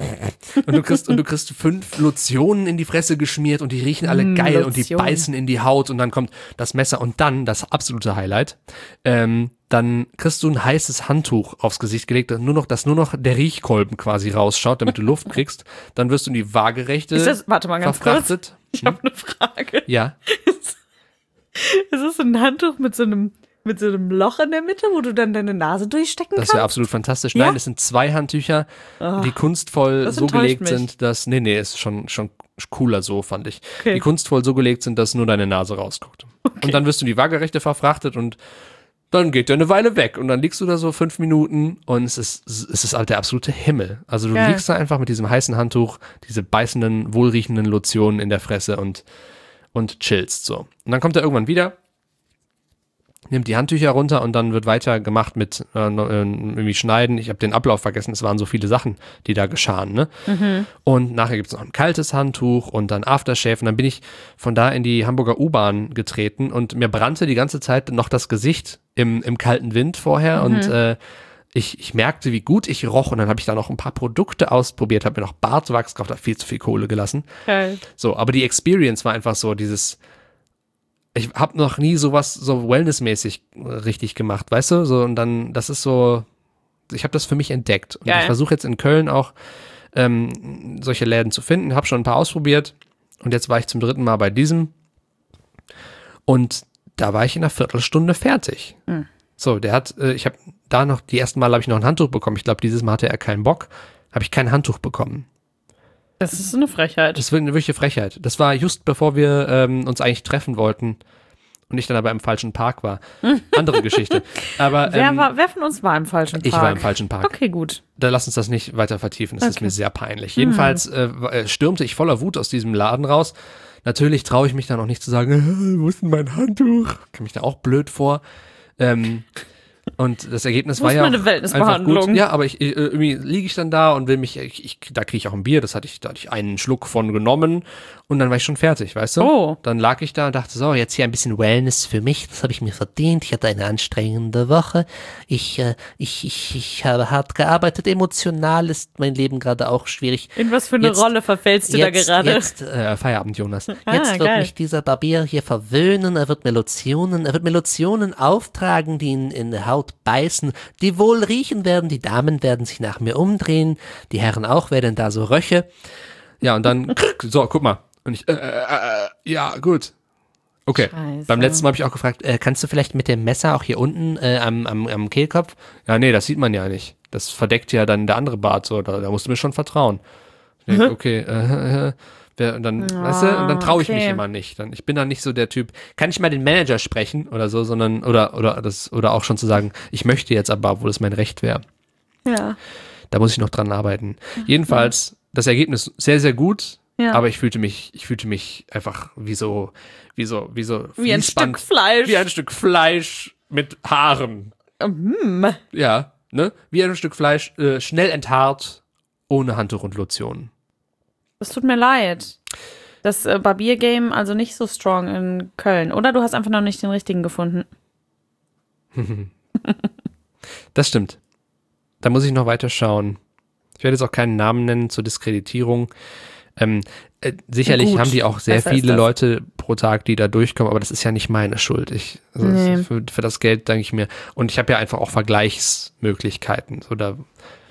Und du kriegst, und du kriegst fünf Lotionen in die Fresse geschmiert und die riechen alle Mm, geil und die Lotion. beißen in die Haut und dann kommt das Messer und dann, das absolute Highlight, ähm, dann kriegst du ein heißes Handtuch aufs Gesicht gelegt, das nur noch, dass nur noch der Riechkolben quasi rausschaut, damit du Luft kriegst. Dann wirst du in die Waagerechte Ist das, warte mal ganz kurz. verfrachtet. Ich habe eine Frage. Ja, Ist es ein Handtuch mit so einem mit so einem Loch in der Mitte, wo du dann deine Nase durchstecken das kannst? wäre absolut fantastisch. Ja? Nein, es sind zwei Handtücher, die kunstvoll das so enttäuscht gelegt mich. sind, dass, nee, nee, ist schon, schon cooler so, fand ich. Okay. Die kunstvoll so gelegt sind, dass nur deine Nase rausguckt. Und dann wirst du in die Waagerechte verfrachtet und dann geht der eine Weile weg und dann liegst du da so fünf Minuten und es ist, es ist halt der absolute Himmel. Also du Geil. liegst da einfach mit diesem heißen Handtuch, diese beißenden, wohlriechenden Lotionen in der Fresse und, und chillst so. Und dann kommt er irgendwann wieder, nimmt die Handtücher runter und dann wird weiter gemacht mit äh, no- äh, irgendwie Schneiden. Ich habe den Ablauf vergessen, es waren so viele Sachen, die da geschahen. Ne? Und nachher gibt es noch ein kaltes Handtuch und dann Aftershave. Und dann bin ich von da in die Hamburger U-Bahn getreten und mir brannte die ganze Zeit noch das Gesicht im, im kalten Wind vorher. Und äh, ich, ich merkte, wie gut ich roch und dann habe ich da noch ein paar Produkte ausprobiert, habe mir noch Bartwachs gekauft, habe viel zu viel Kohle gelassen. Geil. So, aber die Experience war einfach so dieses, ich habe noch nie sowas so wellnessmäßig richtig gemacht, weißt du? So, und dann, das ist so, ich habe das für mich entdeckt. Und Geil. ich versuche jetzt in Köln auch ähm, solche Läden zu finden, habe schon ein paar ausprobiert und jetzt war ich zum dritten Mal bei diesem und da war ich in einer Viertelstunde fertig. Mhm. So, der hat, äh, ich habe da noch, die ersten Mal habe ich noch ein Handtuch bekommen. Ich glaube, dieses Mal hatte er keinen Bock, habe ich kein Handtuch bekommen. Das ist eine Frechheit. Das ist eine wirkliche Frechheit. Das war just bevor wir ähm, uns eigentlich treffen wollten und ich dann aber im falschen Park war. Andere Geschichte. Aber wer, ähm, war, wer von uns war im falschen Park? ich war im falschen Park. Okay, gut. Da lass uns das nicht weiter vertiefen. Das ist Okay. mir sehr peinlich. Jedenfalls äh, äh, stürmte ich voller Wut aus diesem Laden raus. Natürlich traue ich mich dann auch nicht zu sagen, äh, wo ist denn mein Handtuch? Kam mich da auch blöd vor. Ähm, und das Ergebnis Wo war ist ja meine auch einfach Wellnessbehandlung? gut. Ja, aber ich, ich, irgendwie liege ich dann da und will mich, ich, ich, da kriege ich auch ein Bier, das hatte ich, da hatte ich einen Schluck von genommen und dann war ich schon fertig, weißt du? Oh. Dann lag ich da und dachte so, jetzt hier ein bisschen Wellness für mich, das habe ich mir verdient, ich hatte eine anstrengende Woche, ich, äh, ich, ich, ich habe hart gearbeitet, emotional ist mein Leben gerade auch schwierig. In was für eine Jetzt- Rolle verfällst du da Jetzt, gerade? jetzt äh, Feierabend, Jonas. Ah, jetzt wird geil. mich dieser Barbier hier verwöhnen, er wird mir Lotionen, er wird mir Lotionen auftragen, die in, in der Haut beißen, die wohl riechen werden, die Damen werden sich nach mir umdrehen, die Herren auch, wer denn da so Röche? Ja, und dann, so, guck mal. Und ich, äh, äh, äh, ja, gut. Okay. Scheiße. Beim letzten Mal habe ich auch gefragt, äh, kannst du vielleicht mit dem Messer auch hier unten äh, am, am, am Kehlkopf? Ja, nee, das sieht man ja nicht. Das verdeckt ja dann der andere Bart, so, da, da musst du mir schon vertrauen. Ich denk, okay, äh, äh, wer, und dann, Ja, weißt du, und dann traue ich mich okay. immer nicht. Dann, ich bin dann nicht so der Typ, kann ich mal den Manager sprechen oder so, sondern, oder, oder das, oder auch schon zu sagen, ich möchte jetzt aber, obwohl es mein Recht wäre. Ja. Da muss ich noch dran arbeiten. Jedenfalls, das Ergebnis sehr, sehr gut, Ja. aber ich fühlte mich, ich fühlte mich einfach wie so, wie so, wie so Wie ein Fließband- Stück Fleisch. wie ein Stück Fleisch mit Haaren. Hm. Ja, ne? Wie ein Stück Fleisch, äh, schnell enthaart, ohne Handtuch und Lotion. Das tut mir leid. Das äh, Barbier-Game also nicht so strong in Köln. Oder du hast einfach noch nicht den richtigen gefunden. Das stimmt. Da muss ich noch weiter schauen. Ich werde jetzt auch keinen Namen nennen zur Diskreditierung. Ähm, äh, sicherlich Gut, haben die auch sehr besser ist viele das. Leute pro Tag, die da durchkommen, aber das ist ja nicht meine Schuld. Ich, also Nee. das- für, für das Geld denke ich mir. Und ich habe ja einfach auch Vergleichsmöglichkeiten. So da,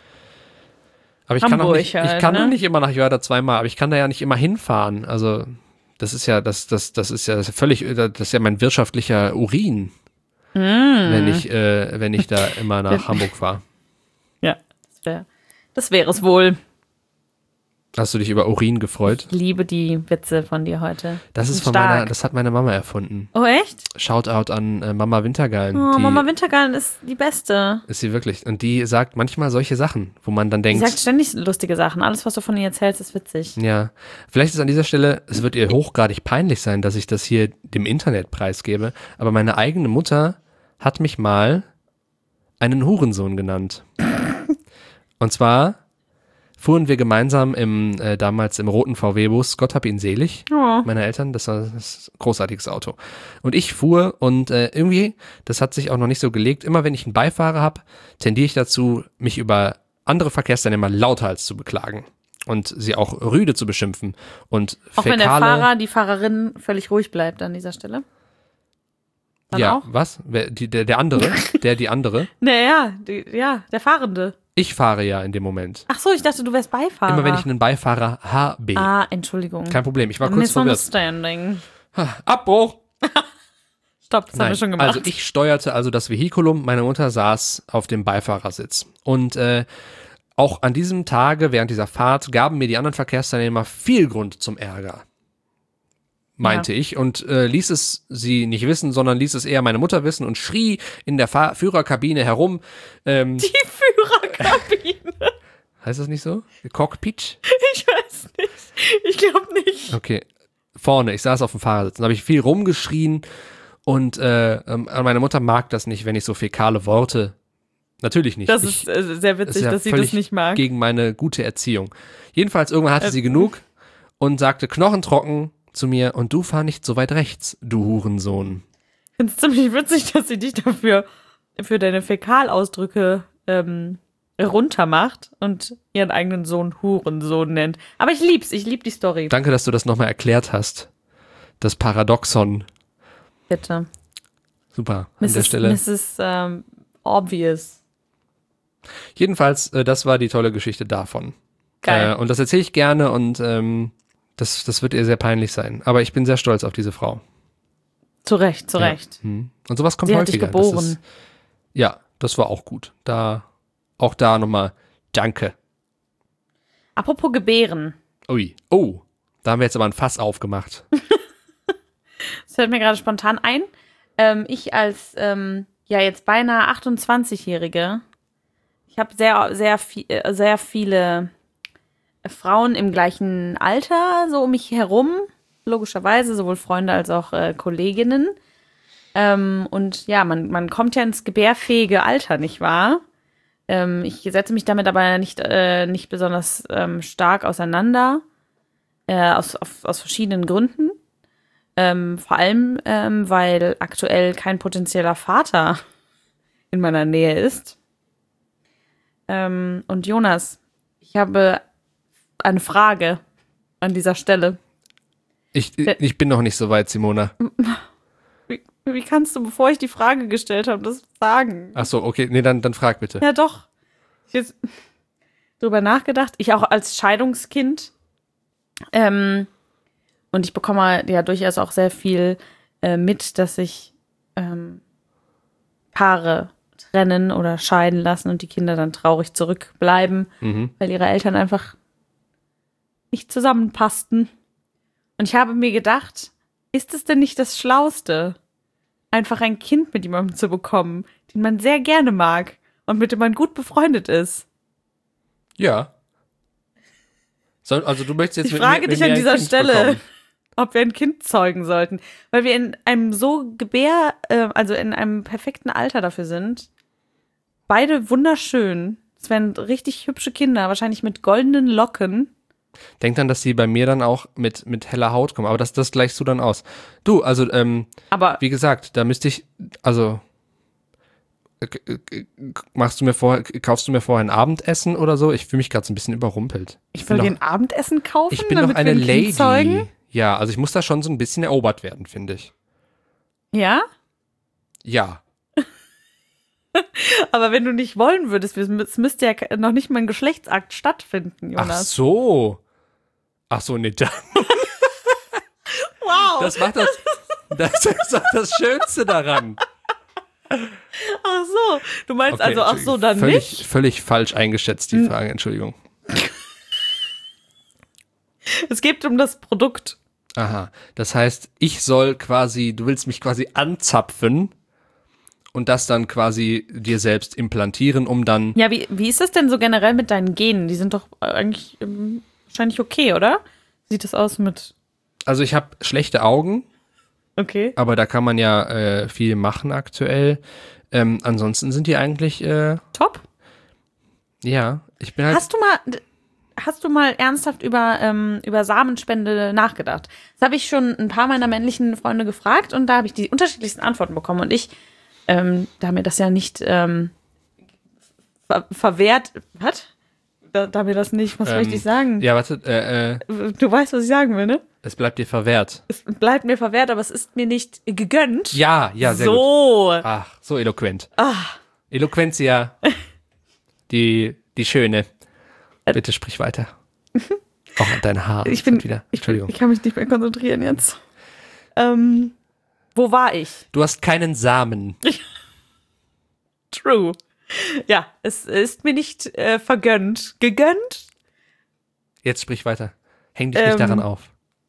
aber ich kann auch Hamburg nicht, ich halt, kann ne? auch nicht immer nach Jörder zweimal, aber ich kann da ja nicht immer hinfahren. Also das ist ja, das, das, das ist ja das ist ja völlig, das ist ja mein wirtschaftlicher Urin, Mm. wenn ich, äh, wenn ich da immer nach Hamburg fahre. Ja, das wäre das wär es wohl. Hast du dich über Urin gefreut? Ich liebe die Witze von dir heute. Das ist von Stark. meiner, das hat meine Mama erfunden. Oh, echt? Shoutout an äh, Mama Wintergallen. Oh, die Mama Wintergarten ist die Beste. ist sie wirklich. Und die sagt manchmal solche Sachen, wo man dann Die denkt, sagt ständig lustige Sachen. Alles, was du von ihr erzählst, ist witzig. ja, vielleicht ist an dieser Stelle, es wird ihr hochgradig peinlich sein, dass ich das hier dem Internet preisgebe, aber meine eigene Mutter hat mich mal einen Hurensohn genannt. Und zwar fuhren wir gemeinsam im äh, damals im roten V W-Bus, Gott hab ihn selig, Oh. meine Eltern, das war das ein großartiges Auto. Und ich fuhr und äh, irgendwie, das hat sich auch noch nicht so gelegt, immer wenn ich einen Beifahrer habe, tendiere ich dazu, mich über andere Verkehrsteilnehmer lauthals zu beklagen und sie auch rüde zu beschimpfen und Auch wenn der fäkale- Fahrer, die Fahrerin völlig ruhig bleibt an dieser Stelle. Dann ja, auch? was? Wer, die, der, der andere, der, die andere. Naja, die, ja, der Fahrende. Ich fahre ja in dem Moment. Ach so, ich dachte, du wärst Beifahrer. Immer wenn ich einen Beifahrer habe. Ah, Entschuldigung. Kein Problem, ich war kurz verwirrt. Misunderstanding. Abbruch! Stopp, das haben wir schon gemacht. Also ich steuerte also das Vehikulum, meine Mutter saß auf dem Beifahrersitz. Und äh, auch an diesem Tage, während dieser Fahrt, gaben mir die anderen Verkehrsteilnehmer viel Grund zum Ärger. Meinte ich und äh, ließ es sie nicht wissen, sondern ließ es eher meine Mutter wissen und schrie in der Fahr- Führerkabine herum. Ähm, Die Führerkabine. heißt das nicht so? Cockpit? Ich weiß nicht. Ich glaube nicht. Okay, vorne, ich saß auf dem Fahrersitz. Da habe ich viel rumgeschrien und äh, ähm, meine Mutter mag das nicht, wenn ich so fäkale Worte. Natürlich nicht. Das ich, ist äh, sehr das witzig, ist ja dass sie das völlig nicht mag. gegen meine gute Erziehung. Jedenfalls, irgendwann hatte Äh. sie genug und sagte knochentrocken zu mir, und du fahr nicht so weit rechts, du Hurensohn. Ich finde es ziemlich witzig, dass sie dich dafür für deine Fäkalausdrücke ähm, runtermacht und ihren eigenen Sohn Hurensohn nennt. Aber ich lieb's, ich lieb die Story. Danke, dass du das nochmal erklärt hast. Das Paradoxon. Bitte. Super, an Misses der Stelle. Misses Ähm, Obvious. Jedenfalls, äh, das war die tolle Geschichte davon. Geil. Äh, und das erzähle ich gerne und ähm, das, das wird ihr sehr peinlich sein. Aber ich bin sehr stolz auf diese Frau. Zu Recht, zu Ja. Recht. Hm. Und sowas kommt Sie hat dich häufiger. geboren. Das ist, ja, das war auch gut. Da, auch da nochmal Danke. Apropos Gebären. Ui. Oh, da haben wir jetzt aber ein Fass aufgemacht. Das fällt mir gerade spontan ein. Ähm, ich als, ähm, ja, jetzt beinahe achtundzwanzigjährige, ich habe sehr, sehr, viel, äh, sehr viele Frauen im gleichen Alter so um mich herum, logischerweise, sowohl Freunde als auch äh, Kolleginnen. Ähm, und ja, man, man kommt ja ins gebärfähige Alter, nicht wahr? Ähm, ich setze mich damit aber nicht, äh, nicht besonders ähm, stark auseinander, äh, aus, auf, aus verschiedenen Gründen. Ähm, vor allem, ähm, weil aktuell kein potenzieller Vater in meiner Nähe ist. Ähm, und Jonas, ich habe eine Frage an dieser Stelle. Ich, ich bin noch nicht so weit, Simona. Wie, wie kannst du, bevor ich die Frage gestellt habe, das sagen? Ach so, okay, nee, dann, dann frag bitte. Ja, doch. Ich habe jetzt drüber nachgedacht. Ich auch als Scheidungskind. Ähm, und ich bekomme ja durchaus auch sehr viel äh, mit, dass sich ähm, Paare trennen oder scheiden lassen und die Kinder dann traurig zurückbleiben, Mhm. weil ihre Eltern einfach nicht zusammenpassten. Und ich habe mir gedacht, ist es denn nicht das Schlauste, einfach ein Kind mit jemandem zu bekommen, den man sehr gerne mag und mit dem man gut befreundet ist? Ja. So, also du möchtest jetzt Ich mit frage mir, mit dich mir an ein dieser Kind Stelle, bekommen. ob wir ein Kind zeugen sollten, weil wir in einem so gebär, äh, also in einem perfekten Alter dafür sind. Beide wunderschön. Es wären richtig hübsche Kinder, wahrscheinlich mit goldenen Locken. Denk dann, dass die bei mir dann auch mit, mit heller Haut kommen. Aber das, das gleichst du dann aus. Du, also, ähm, Aber wie gesagt, da müsste ich, also, äh, äh, machst du mir vorher, kaufst du mir vorher ein Abendessen oder so? Ich fühle mich gerade so ein bisschen überrumpelt. ich bin soll dir doch- ein Abendessen kaufen, Ich bin doch damit eine wir ein Kind zeugen? Lady. Ja, also ich muss da schon so ein bisschen erobert werden, finde ich. Ja? Ja. Aber wenn du nicht wollen würdest, es müsste ja noch nicht mal ein Geschlechtsakt stattfinden, Ach Jonas. so. Ach so, nee, da, Wow. das macht das, das ist doch das Schönste daran. Ach so. Du meinst Okay, also, ach so, dann völlig, nicht? Hm. Völlig falsch eingeschätzt, die Frage, Entschuldigung. Es geht um das Produkt. Aha, das heißt, ich soll quasi, du willst mich quasi anzapfen und das dann quasi dir selbst implantieren, um dann, Ja, wie, wie ist das denn so generell mit deinen Genen? Die sind doch eigentlich ähm, wahrscheinlich okay, oder? Sieht das aus mit, also ich habe schlechte Augen, okay. aber da kann man ja äh, viel machen aktuell. Ähm, ansonsten sind die eigentlich, äh, Top. ja, ich bin halt, Hast du mal, hast du mal ernsthaft über, ähm, über Samenspende nachgedacht? Das habe ich schon ein paar meiner männlichen Freunde gefragt und da habe ich die unterschiedlichsten Antworten bekommen. Und ich, ähm, da mir das ja nicht ähm, ver verwehrt, was? Da, da mir das nicht, was Ähm, möchte ich sagen? ja, warte, äh, äh, Du weißt, was ich sagen will, ne? es bleibt dir verwehrt. Es bleibt mir verwehrt, aber es ist mir nicht gegönnt. Ja, ja, sehr gut. so. Ach, so eloquent. Ah. Eloquentia, die, die Schöne. Bitte sprich weiter. Auch an dein Haar. Ich bin, wieder. ich, bin, Entschuldigung. ich kann mich nicht mehr konzentrieren jetzt. Ähm, wo war ich? Du hast keinen Samen. True. Ja, es ist mir nicht äh, vergönnt. Gegönnt? Jetzt sprich weiter. Häng dich Ähm. nicht daran auf.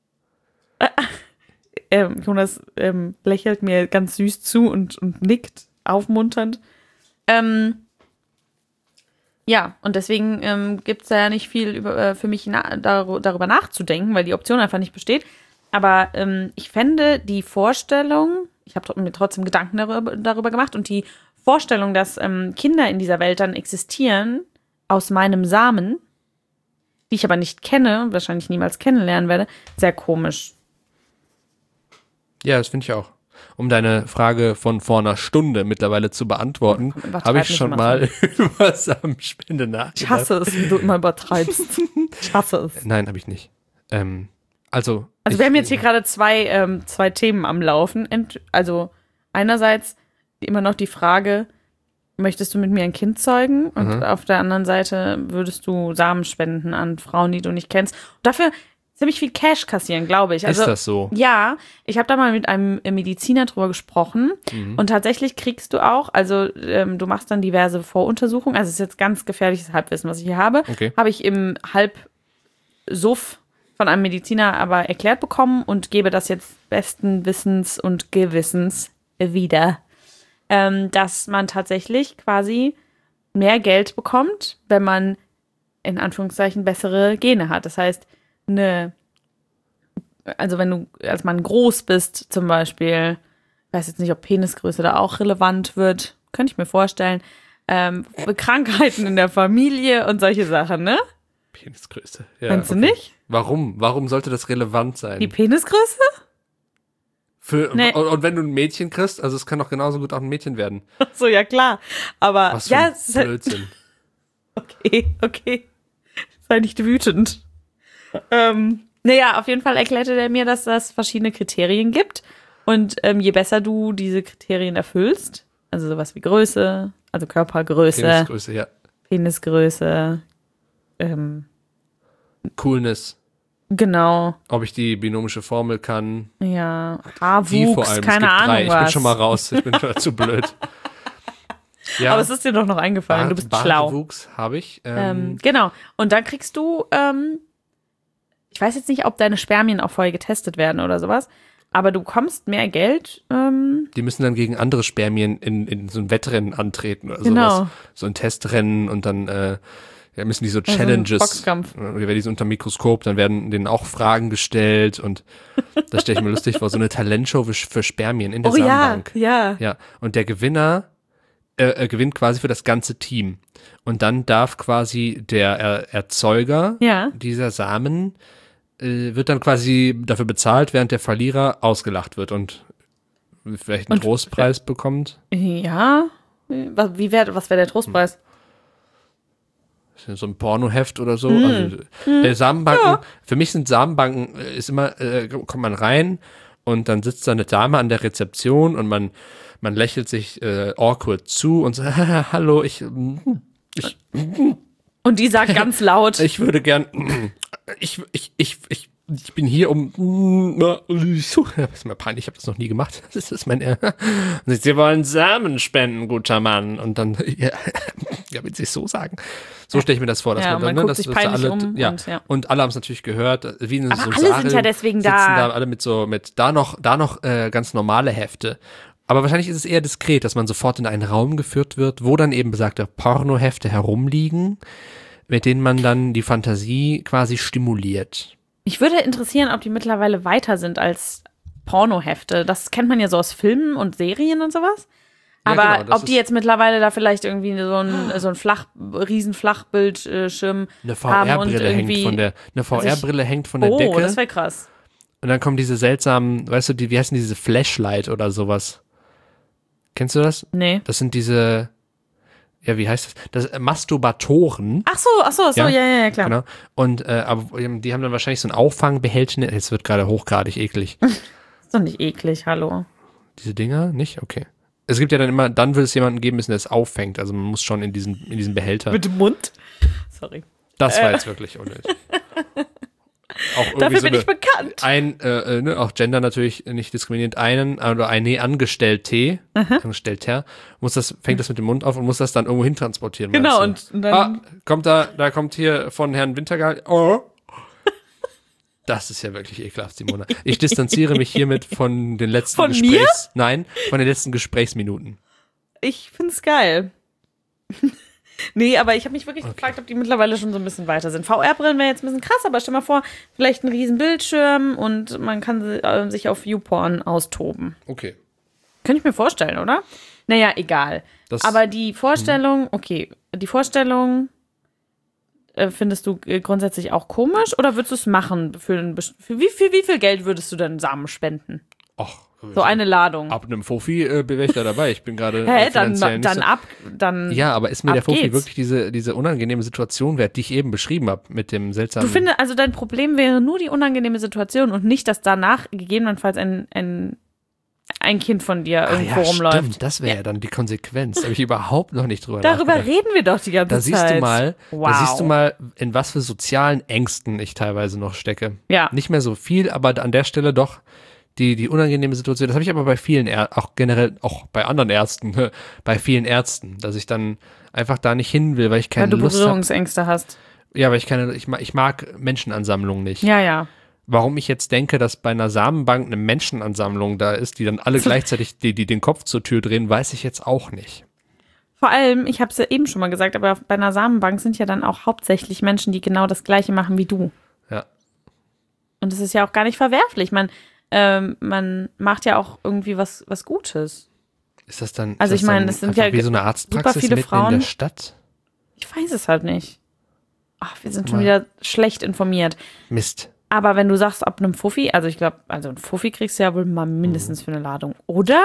Ähm, Jonas ähm, lächelt mir ganz süß zu und, und nickt aufmunternd. Ähm, ja, und deswegen ähm, gibt es da ja nicht viel über, äh, für mich na dar darüber nachzudenken, weil die Option einfach nicht besteht. Aber ähm, ich fände die Vorstellung, ich habe mir trotzdem Gedanken darüber, darüber gemacht und die Vorstellung, dass ähm, Kinder in dieser Welt dann existieren aus meinem Samen, die ich aber nicht kenne, wahrscheinlich niemals kennenlernen werde, sehr komisch. Ja, das finde ich auch. um deine Frage von vor einer Stunde mittlerweile zu beantworten, Übertreib habe ich nicht schon immer mal über Samenspende nachgedacht. Ich hasse es, wie du immer übertreibst. Ich hasse es. Nein, habe ich nicht. Ähm, also, Also ich, wir haben jetzt hier gerade zwei, ähm, zwei Themen am Laufen. Ent also einerseits immer noch die Frage, möchtest du mit mir ein Kind zeugen? Und Mhm. auf der anderen Seite würdest du Samen spenden an Frauen, die du nicht kennst. Und dafür ziemlich viel Cash kassieren, glaube ich. Also, ist das so? Ja, ich habe da mal mit einem Mediziner drüber gesprochen Mhm. und tatsächlich kriegst du auch, also ähm, du machst dann diverse Voruntersuchungen, also es ist jetzt ganz gefährliches Halbwissen, was ich hier habe, Okay. habe ich im Halbsuff von einem Mediziner aber erklärt bekommen und gebe das jetzt besten Wissens und Gewissens wieder, ähm, dass man tatsächlich quasi mehr Geld bekommt, wenn man in Anführungszeichen bessere Gene hat. Das heißt, eine, also wenn du als Mann groß bist zum Beispiel, ich weiß jetzt nicht, ob Penisgröße da auch relevant wird, könnte ich mir vorstellen, ähm, Krankheiten in der Familie und solche Sachen, ne? Penisgröße. Ja, Kennst du okay. nicht? Warum? Warum sollte das relevant sein? Die Penisgröße? Für, Nee. und, und wenn du ein Mädchen kriegst, also es kann doch genauso gut auch ein Mädchen werden. So, ja klar. Aber Was für ja, ein es ist halt, Blödsinn. okay, okay. Sei nicht wütend. Ähm, naja, auf jeden Fall erklärte der mir, dass das verschiedene Kriterien gibt. Und ähm, je besser du diese Kriterien erfüllst, also sowas wie Größe, also Körpergröße, Penisgröße, ja. Penisgröße, ähm, Coolness. genau, Ob ich die binomische Formel kann. ja, Die vor Haarwuchs, allem. keine es gibt Ahnung drei. Ich bin was. schon mal raus. Ich bin schon zu blöd. Ja, Aber es ist dir doch noch eingefallen, du bist schlau. Bartwuchs habe ich. Ähm, Ähm, genau. Und dann kriegst du, ähm, ich weiß jetzt nicht, ob deine Spermien auch vorher getestet werden oder sowas, aber du bekommst mehr Geld. Ähm, die müssen dann gegen andere Spermien in, in so ein Wettrennen antreten oder Genau. sowas. So ein Testrennen und dann äh, ja, müssen die so so ein Challenges. Boxkampf. Äh, werden die so unter Mikroskop, dann werden denen auch Fragen gestellt und das stelle ich mir lustig vor, so eine Talentshow für, für Spermien in der oh ja, Samenbank. ja. Ja, und der Gewinner äh, äh, gewinnt quasi für das ganze Team. Und dann darf quasi der er Erzeuger Ja. dieser Samen äh, wird dann quasi dafür bezahlt, während der Verlierer ausgelacht wird und vielleicht einen Und- Trostpreis bekommt. Ja. Was, wie wär, was wäre der Trostpreis? So ein Pornoheft oder so. Hm. Also, äh, Samenbanken, für mich sind Samenbanken, äh, ist immer, äh, kommt man rein und dann sitzt da eine Dame an der Rezeption und man, man lächelt sich äh, awkward zu und so, hallo, ich, ich, Und die sagt ganz laut, ich würde gern, ich, ich, ich, ich, ich bin hier um, das ist mir peinlich, ich habe das noch nie gemacht. Das ist mein, Sie wollen Samen spenden, guter Mann. Und dann, ja, ja wenn Sie es so sagen. So stelle ich mir das vor, dass Ja, man dann, man ne, guckt dass, sich dass peinlich alle, um ja, und, ja. und alle haben es natürlich gehört, wie in Aber so einem alle sind Sarel ja deswegen sitzen da. da alle mit so, mit, da noch, da noch äh, ganz normale Hefte. Aber wahrscheinlich ist es eher diskret, dass man sofort in einen Raum geführt wird, wo dann eben besagte Pornohefte herumliegen, mit denen man dann die Fantasie quasi stimuliert. mich würde interessieren, ob die mittlerweile weiter sind als Pornohefte. Das kennt man ja so aus Filmen und Serien und sowas. Ja, Aber genau, das ob die ist- jetzt mittlerweile da vielleicht irgendwie so ein, so ein Flach, riesen Flachbildschirm Eine haben und V R-Brille hängt irgendwie. von der, eine V R-Brille hängt von der Oh, Decke. das wäre krass. Und dann kommen diese seltsamen, weißt du, die, wie heißen diese Flashlight oder sowas? Kennst du das? Nee. Das sind diese, ja, wie heißt das? Das äh, Masturbatoren. Ach so, ach so, ach so, Ja, ja, ja, ja, klar. Genau. Und äh, aber die haben dann wahrscheinlich so ein Auffangbehältnis. Jetzt wird gerade hochgradig eklig. Ist doch nicht eklig, hallo. Diese Dinger? Nicht? Okay. Es gibt ja dann immer, dann will es jemanden geben müssen, der es auffängt. Also man muss schon in diesen, in diesen Behälter. Mit dem Mund? Sorry. Das war jetzt wirklich unnötig. Auch irgendwie Dafür so bin eine- ich bekannt. Ein, äh, äh, ne, auch Gender natürlich nicht diskriminierend, einen oder eine Angestellte, Angestellter, muss das, fängt das mit dem Mund auf und muss das dann irgendwo hin transportieren. Genau, meinst du? und, und dann. Ah, kommt da, da kommt hier von Herrn Wintergall, oh. Das ist ja wirklich ekelhaft, Simona. Ich distanziere mich hiermit von den letzten Von mir? Gesprächs, nein, von den letzten Gesprächsminuten. Ich find's geil. Nee, aber ich habe mich wirklich gefragt, ob die mittlerweile schon so ein bisschen weiter sind. V R-Brillen wäre jetzt ein bisschen krass, aber stell mal vor, vielleicht ein riesen Bildschirm und man kann äh, sich auf YouPorn austoben. Okay. Könnte ich mir vorstellen, oder? Naja, egal. Das- aber die Vorstellung, okay, die Vorstellung äh, findest du äh, grundsätzlich auch komisch oder würdest du es machen? Für, ein, best- für, wie, für wie viel Geld würdest du denn Samen spenden? ach, So eine Ladung. ab einem Fofi äh, bin ich da dabei. Ich bin gerade Hä, äh, dann, finanziell nicht dann so- ab, dann. Ja, aber ist mir ab der Fofi geht's. wirklich diese, diese unangenehme Situation wert, die ich eben beschrieben habe, mit dem seltsamen... Du findest, also dein Problem wäre nur die unangenehme Situation und nicht, dass danach gegebenenfalls ein, ein, ein Kind von dir Ah, irgendwo ja, rumläuft. stimmt, das wäre ja dann die Konsequenz. Da habe ich überhaupt noch nicht drüber Darüber nachgedacht. reden wir doch die ganze Da Zeit. siehst du mal, wow. da siehst du mal, in was für sozialen Ängsten ich teilweise noch stecke. Ja. Nicht mehr so viel, aber an der Stelle doch die, die unangenehme Situation. Das habe ich aber bei vielen, Är- auch generell, auch bei anderen Ärzten, bei vielen Ärzten, dass ich dann einfach da nicht hin will, weil ich keine Weil du Lust habe. Berührungsängste hast. Ja, weil ich keine, ich mag, ich mag Menschenansammlungen nicht. Ja, ja. Warum ich jetzt denke, dass bei einer Samenbank eine Menschenansammlung da ist, die dann alle gleichzeitig die, die den Kopf zur Tür drehen, weiß ich jetzt auch nicht. Vor allem, ich habe es ja eben schon mal gesagt, aber bei einer Samenbank sind ja dann auch hauptsächlich Menschen, die genau das Gleiche machen wie du. Ja. Und das ist ja auch gar nicht verwerflich. Man, ähm, man macht ja auch irgendwie was, was Gutes. Ist das dann, Also ist ich meine, dann das sind einfach ja wie so eine super Arztpraxis viele mitten Frauen. in der Stadt? Ich weiß es halt nicht. Ach, wir sind schon Mal. wieder schlecht informiert. Mist. Aber wenn du sagst, ab einem Fuffi, also ich glaube, also ein Fuffi kriegst du ja wohl mal mindestens für eine Ladung, oder?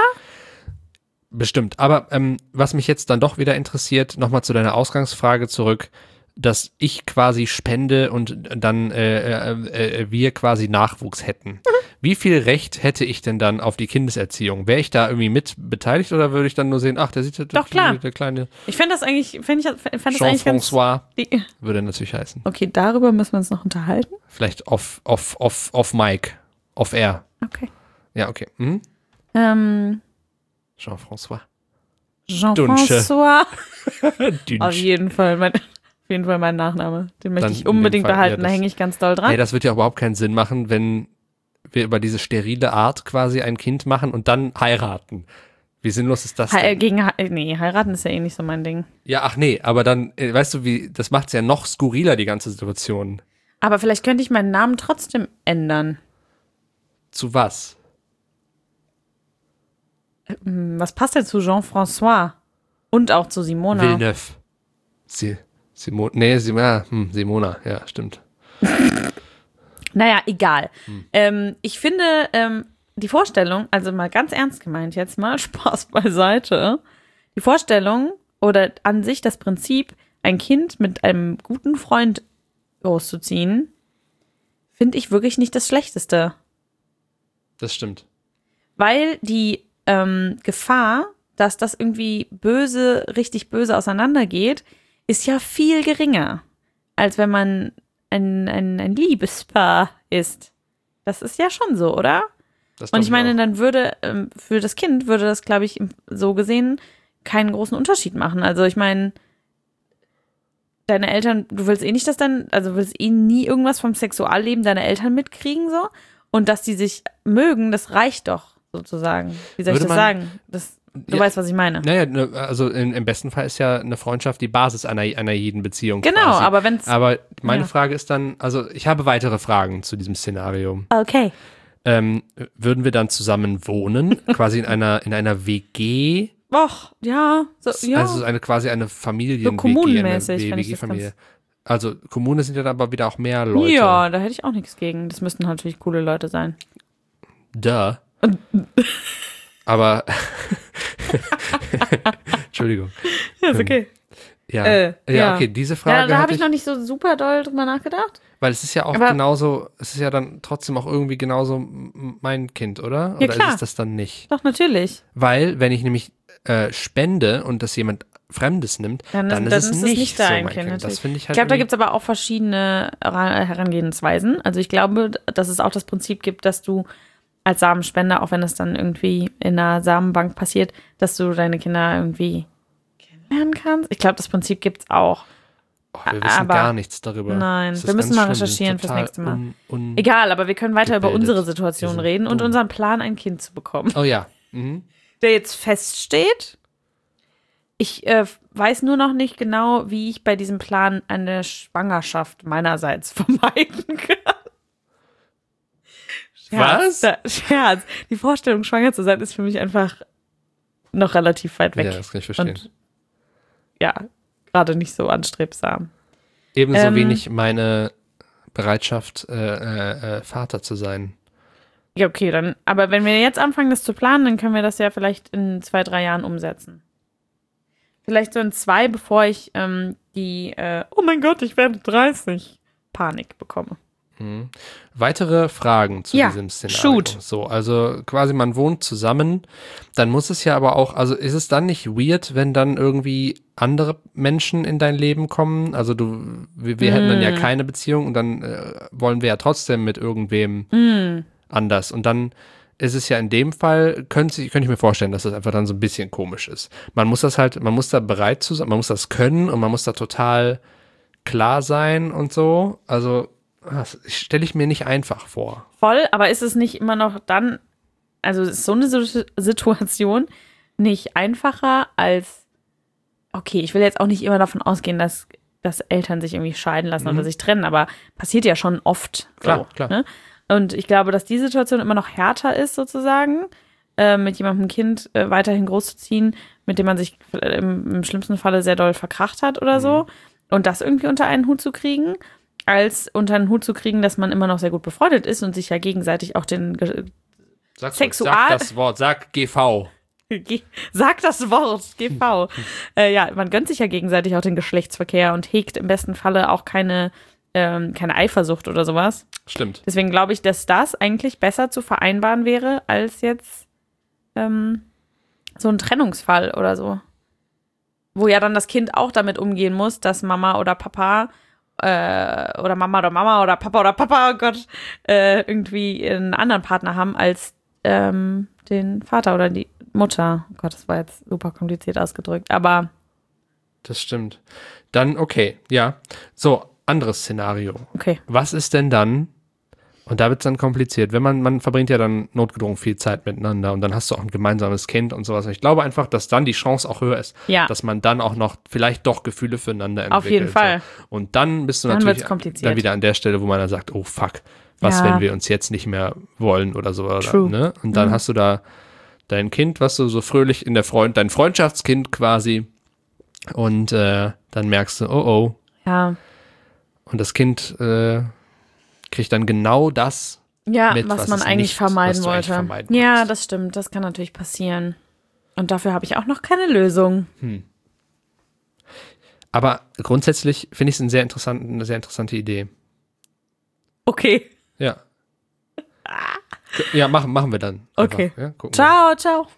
Bestimmt. Aber ähm, was mich jetzt dann doch wieder interessiert, nochmal zu deiner Ausgangsfrage zurück, dass ich quasi spende und dann äh, äh, äh, wir quasi Nachwuchs hätten. Wie viel Recht hätte ich denn dann auf die Kindeserziehung? Wäre ich da irgendwie mit beteiligt oder würde ich dann nur sehen, ach, der sieht der, Doch, klar. der kleine Ich fände das eigentlich, fänd ich, fänd das eigentlich ganz. Jean-François Die- würde natürlich heißen. Okay, darüber müssen wir uns noch unterhalten. Vielleicht off, off, off, off Mic, off Air. Okay. Ja, okay. Hm? Ähm, Jean-François. Jean-François. Auf Dünsch. jeden Fall, mein, auf jeden Fall mein Nachname. Den möchte Dann ich in dem unbedingt Fall, behalten. ja, Da das- hänge ich ganz doll dran. Nee, das wird ja überhaupt keinen Sinn machen, wenn wir über diese sterile Art quasi ein Kind machen und dann heiraten. Wie sinnlos ist das He denn? gegen He nee, heiraten ist ja eh nicht so mein Ding. Ja, ach nee, aber dann, äh, weißt du, wie, das macht es ja noch skurriler, die ganze Situation. Aber vielleicht könnte ich meinen Namen trotzdem ändern. Zu was? Hm, Was passt denn zu Jean-François? Und auch zu Simona. Villeneuve. Sie, Simone, nee, Sim, ja, hm, Simona, ja, stimmt. Naja, egal. Hm. Ähm, ich finde ähm, die Vorstellung, also mal ganz ernst gemeint jetzt mal, Spaß beiseite, die Vorstellung oder an sich das Prinzip, ein Kind mit einem guten Freund großzuziehen, finde ich wirklich nicht das Schlechteste. Das stimmt. Weil die ähm, Gefahr, dass das irgendwie böse, richtig böse auseinandergeht, ist ja viel geringer, als wenn man ein, ein, ein Liebespaar ist. Das ist ja schon so, oder? Das Und glaub ich meine, auch. dann würde ähm, für das Kind würde das, glaube ich, im- so gesehen keinen großen Unterschied machen. Also ich meine, deine Eltern, du willst eh nicht, dass dein, also willst eh nie irgendwas vom Sexualleben deiner Eltern mitkriegen, so. Und dass die sich mögen, das reicht doch, sozusagen. Wie soll Würde ich das man- sagen? Das, du Ja. weißt, was ich meine. Naja, ne, also in, im besten Fall ist ja eine Freundschaft die Basis einer, einer jeden Beziehung. Genau, quasi. aber wenn's. Aber meine Ja. Frage ist dann, also ich habe weitere Fragen zu diesem Szenario. Okay. Ähm, würden wir dann zusammen wohnen, quasi in einer, in einer W G? Och, ja, so, ja. Also eine quasi eine Familien-W G, So kommunenmäßig eine fänd ich das W G-Familie. Also Kommune sind ja dann aber wieder auch mehr Leute. ja, da hätte ich auch nichts gegen. Das müssten natürlich coole Leute sein. Duh. Aber Entschuldigung. Ja, ist okay. Ja. Äh, ja, ja. okay, diese Ja, Frage da hatte habe ich ich, noch nicht so super doll drüber nachgedacht. weil es ist ja auch Aber- genauso, es ist ja dann trotzdem auch irgendwie genauso m- mein Kind, oder? Ja, Oder klar. ist es das dann nicht? Doch, natürlich. Weil, wenn ich nämlich äh, spende und das jemand Fremdes nimmt, Dann, dann, ist, ist dann es ist es nicht, nicht so dein mein Kind. Kind. Das natürlich. finde ich Ich halt glaube, da irgendwie- gibt es aber auch verschiedene Ra- Herangehensweisen. Also ich glaube, dass es auch das Prinzip gibt, dass du als Samenspender, auch wenn es dann irgendwie in einer Samenbank passiert, dass du deine Kinder irgendwie kennenlernen kannst. Ich glaube, das Prinzip gibt es auch. Oh, wir wissen aber- gar nichts darüber. Nein, Das ist wir müssen ganz mal schlimm, recherchieren fürs total nächste Mal. Un, un Egal, aber wir können weiter über Gebildet. unsere Situation Wir sind reden und dumm. unseren Plan, ein Kind zu bekommen, Oh ja. Mhm. der jetzt feststeht. Ich äh, weiß nur noch nicht genau, wie ich bei diesem Plan eine Schwangerschaft meinerseits vermeiden kann. Was? Scherz, da, Scherz. Die Vorstellung, schwanger zu sein, ist für mich einfach noch relativ weit weg. Ja, das kann ich verstehen. Und ja, gerade nicht so anstrebsam. Ebenso ähm, wenig meine Bereitschaft, äh, äh, äh, Vater zu sein. Ja, okay, dann. Aber wenn wir jetzt anfangen, das zu planen, dann können wir das ja vielleicht in zwei, drei Jahren umsetzen. Vielleicht so in zwei, bevor ich ähm, die, äh, oh mein Gott, ich werde dreißig, Panik bekomme. Mhm. Weitere Fragen zu Ja, diesem Szenario. shoot. So, also quasi man wohnt zusammen, dann muss es ja aber auch, also ist es dann nicht weird, wenn dann irgendwie andere Menschen in dein Leben kommen? Also du, wir, wir hätten dann ja keine Beziehung und dann äh, wollen wir ja trotzdem mit irgendwem Mm. anders. Und dann ist es ja in dem Fall, könnte, könnte ich mir vorstellen, dass das einfach dann so ein bisschen komisch ist. Man muss das halt, man muss da bereit zu sein, man muss das können und man muss da total klar sein und so. Also das stelle ich mir nicht einfach vor. Voll, aber ist es nicht immer noch dann, also ist so eine Situ- Situation nicht einfacher als, okay, ich will jetzt auch nicht immer davon ausgehen, dass, dass Eltern sich irgendwie scheiden lassen oder sich trennen, aber passiert ja schon oft. Klar, so, klar. Ne? Und ich glaube, dass die Situation immer noch härter ist, sozusagen, äh, mit jemandem ein Kind äh, weiterhin großzuziehen, mit dem man sich äh, im, im schlimmsten Falle sehr doll verkracht hat oder so. Und das irgendwie unter einen Hut zu kriegen, als unter einen Hut zu kriegen, dass man immer noch sehr gut befreundet ist und sich ja gegenseitig auch den Ge- Sag, Sexual- sag das Wort, sag G V. Ge- Sag das Wort, G V. äh, ja, man gönnt sich ja gegenseitig auch den Geschlechtsverkehr und hegt im besten Falle auch keine, ähm, keine Eifersucht oder sowas. Stimmt. Deswegen glaube ich, dass das eigentlich besser zu vereinbaren wäre, als jetzt ähm, so ein Trennungsfall oder so. Wo ja dann das Kind auch damit umgehen muss, dass Mama oder Papa äh, oder Mama oder Mama oder Papa oder Papa, oh Gott, äh, irgendwie einen anderen Partner haben als ähm, den Vater oder die Mutter. Oh Gott, das war jetzt super kompliziert ausgedrückt. Aber Das stimmt. Dann, okay, ja. So, anderes Szenario. okay. Was ist denn dann, und da wird es dann kompliziert, wenn man, man verbringt ja dann notgedrungen viel Zeit miteinander und dann hast du auch ein gemeinsames Kind und sowas. Und ich glaube einfach, dass dann die Chance auch höher ist, Ja. dass man dann auch noch vielleicht doch Gefühle füreinander entwickelt. Auf jeden Fall. So. Und dann bist du Dann natürlich wird's kompliziert. dann wieder an der Stelle, wo man dann sagt, oh fuck, was, Ja. wenn wir uns jetzt nicht mehr wollen oder so. Oder, True. ne? Und dann Mhm. hast du da dein Kind, was du so fröhlich in der Freund, dein Freundschaftskind quasi. Und äh, dann merkst du, oh oh. Ja. Und das Kind äh, kriegt dann genau das, Ja, mit, was, was man es eigentlich nicht- vermeiden was du eigentlich wollte. vermeiden ja, wolltest. das stimmt. Das kann natürlich passieren. Und dafür habe ich auch noch keine Lösung. aber grundsätzlich finde ich es eine sehr interessante, eine sehr interessante Idee. Okay. Ja. Ja, machen, machen wir dann. einfach, Okay. Ja, gucken wir. Ciao, ciao.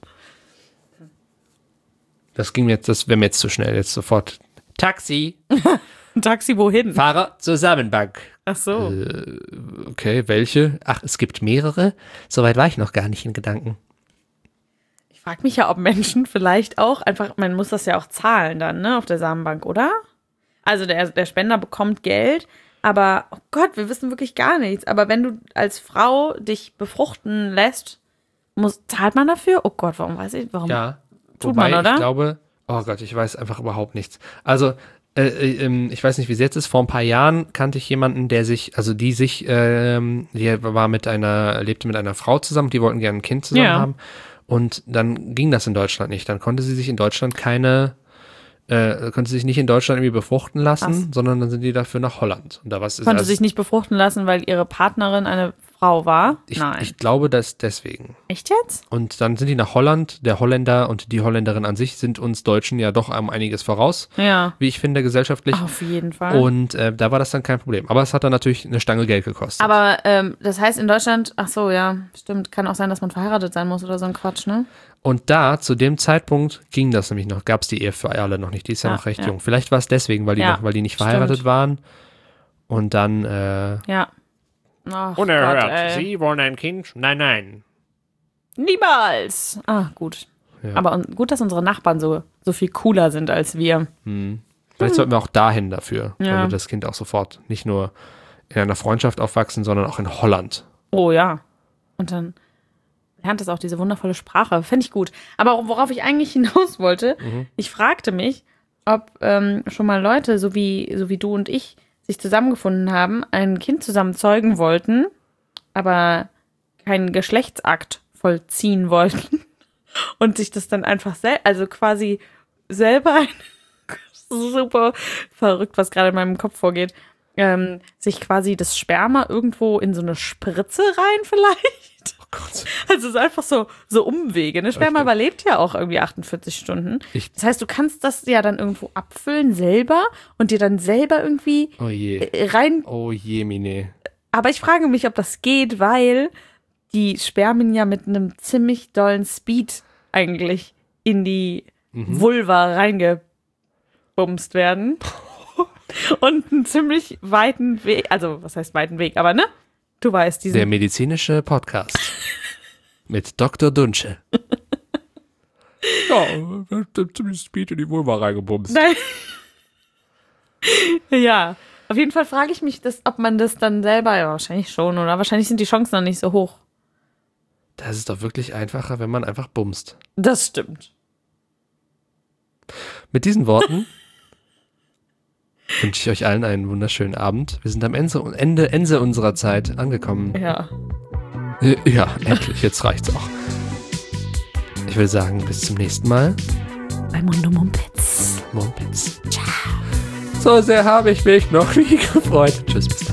Das ging mir jetzt, das wäre mir jetzt zu schnell. Jetzt sofort. Taxi, Ein Taxi wohin? Fahrer zur Samenbank. Ach so. Okay, welche? Ach, es gibt mehrere? Soweit war ich noch gar nicht in Gedanken. Ich frage mich ja, ob Menschen vielleicht auch einfach, man muss das ja auch zahlen dann, ne, auf der Samenbank, oder? Also der, der Spender bekommt Geld, aber, oh Gott, wir wissen wirklich gar nichts. Aber wenn du als Frau dich befruchten lässt, muss, zahlt man dafür? Oh Gott, warum weiß ich, warum? Ja. Tut Wobei, man, oder? ich glaube, oh Gott, ich weiß einfach überhaupt nichts. Also, äh, äh, ähm, ich weiß nicht, wie es jetzt ist. Vor ein paar Jahren kannte ich jemanden, der sich, also die sich, ähm, die war mit einer, lebte mit einer Frau zusammen, die wollten gerne ein Kind zusammen Ja. haben. Und dann ging das in Deutschland nicht. Dann konnte sie sich in Deutschland keine, äh, konnte sie sich nicht in Deutschland irgendwie befruchten lassen, Krass. sondern dann sind die dafür nach Holland. Und da was ist Konnte also, sich nicht befruchten lassen, weil ihre Partnerin eine Frau war? ich, Nein. ich glaube, dass deswegen. Echt jetzt? Und dann sind die nach Holland. Der Holländer und die Holländerin an sich sind uns Deutschen ja doch um einiges voraus, Ja. wie ich finde, gesellschaftlich. Auf jeden Fall. Und äh, da war das dann kein Problem. Aber es hat dann natürlich eine Stange Geld gekostet. Aber ähm, das heißt in Deutschland, ach so, ja, stimmt, kann auch sein, dass man verheiratet sein muss oder so ein Quatsch, ne? Und da, zu dem Zeitpunkt, ging das nämlich noch, gab es die Ehe für alle noch nicht. Die ist ja, Ja, noch recht ja. jung. Vielleicht war es deswegen, weil die, Ja, noch, weil die nicht stimmt. verheiratet waren. Und dann, äh, Ja. Ach Gott, ey. Sie wollen ein Kind? Nein, nein. Niemals. Ah, gut. Ja. Aber un- gut, dass unsere Nachbarn so, so viel cooler sind als wir. Vielleicht sollten wir auch dahin dafür, Ja. damit das Kind auch sofort nicht nur in einer Freundschaft aufwachsen, sondern auch in Holland. Oh ja. Und dann lernt es auch diese wundervolle Sprache. Fände ich gut. Aber worauf ich eigentlich hinaus wollte, ich fragte mich, ob ähm, schon mal Leute, so wie, so wie du und ich, sich zusammengefunden haben, ein Kind zusammen zeugen wollten, aber keinen Geschlechtsakt vollziehen wollten und sich das dann einfach selber, also quasi selber ein super verrückt, was gerade in meinem Kopf vorgeht, ähm, sich quasi das Sperma irgendwo in so eine Spritze rein vielleicht. Oh Gott. Also es ist einfach so, so Umwege. Ne? Sperma Okay. überlebt ja auch irgendwie achtundvierzig Stunden. Ich- Das heißt, du kannst das ja dann irgendwo abfüllen selber und dir dann selber irgendwie Oh je. äh, rein. Oh je, Mine. Aber ich frage mich, ob das geht, weil die Spermien ja mit einem ziemlich dollen Speed eigentlich in die Vulva reingebumst werden. Und einen ziemlich weiten Weg, also was heißt weiten Weg, aber ne? Du weißt, diesen Der medizinische Podcast mit Doktor Dunsche. Ja, ziemlich Speed in die Vulva reingebumst. Nein. Ja, auf jeden Fall frage ich mich, das, ob man das dann selber, ja, wahrscheinlich schon, oder wahrscheinlich sind die Chancen noch nicht so hoch. Das ist doch wirklich einfacher, wenn man einfach bumst. Das stimmt. Mit diesen Worten wünsche ich euch allen einen wunderschönen Abend. Wir sind am Ende, Ende, Ende unserer Zeit angekommen. Ja. Äh, Ja, endlich, jetzt reicht's auch. Ich will sagen, bis zum nächsten Mal. Bei Mundo Mumpitz. Mumpitz. So sehr habe ich mich noch nie gefreut. Tschüss, bis dann.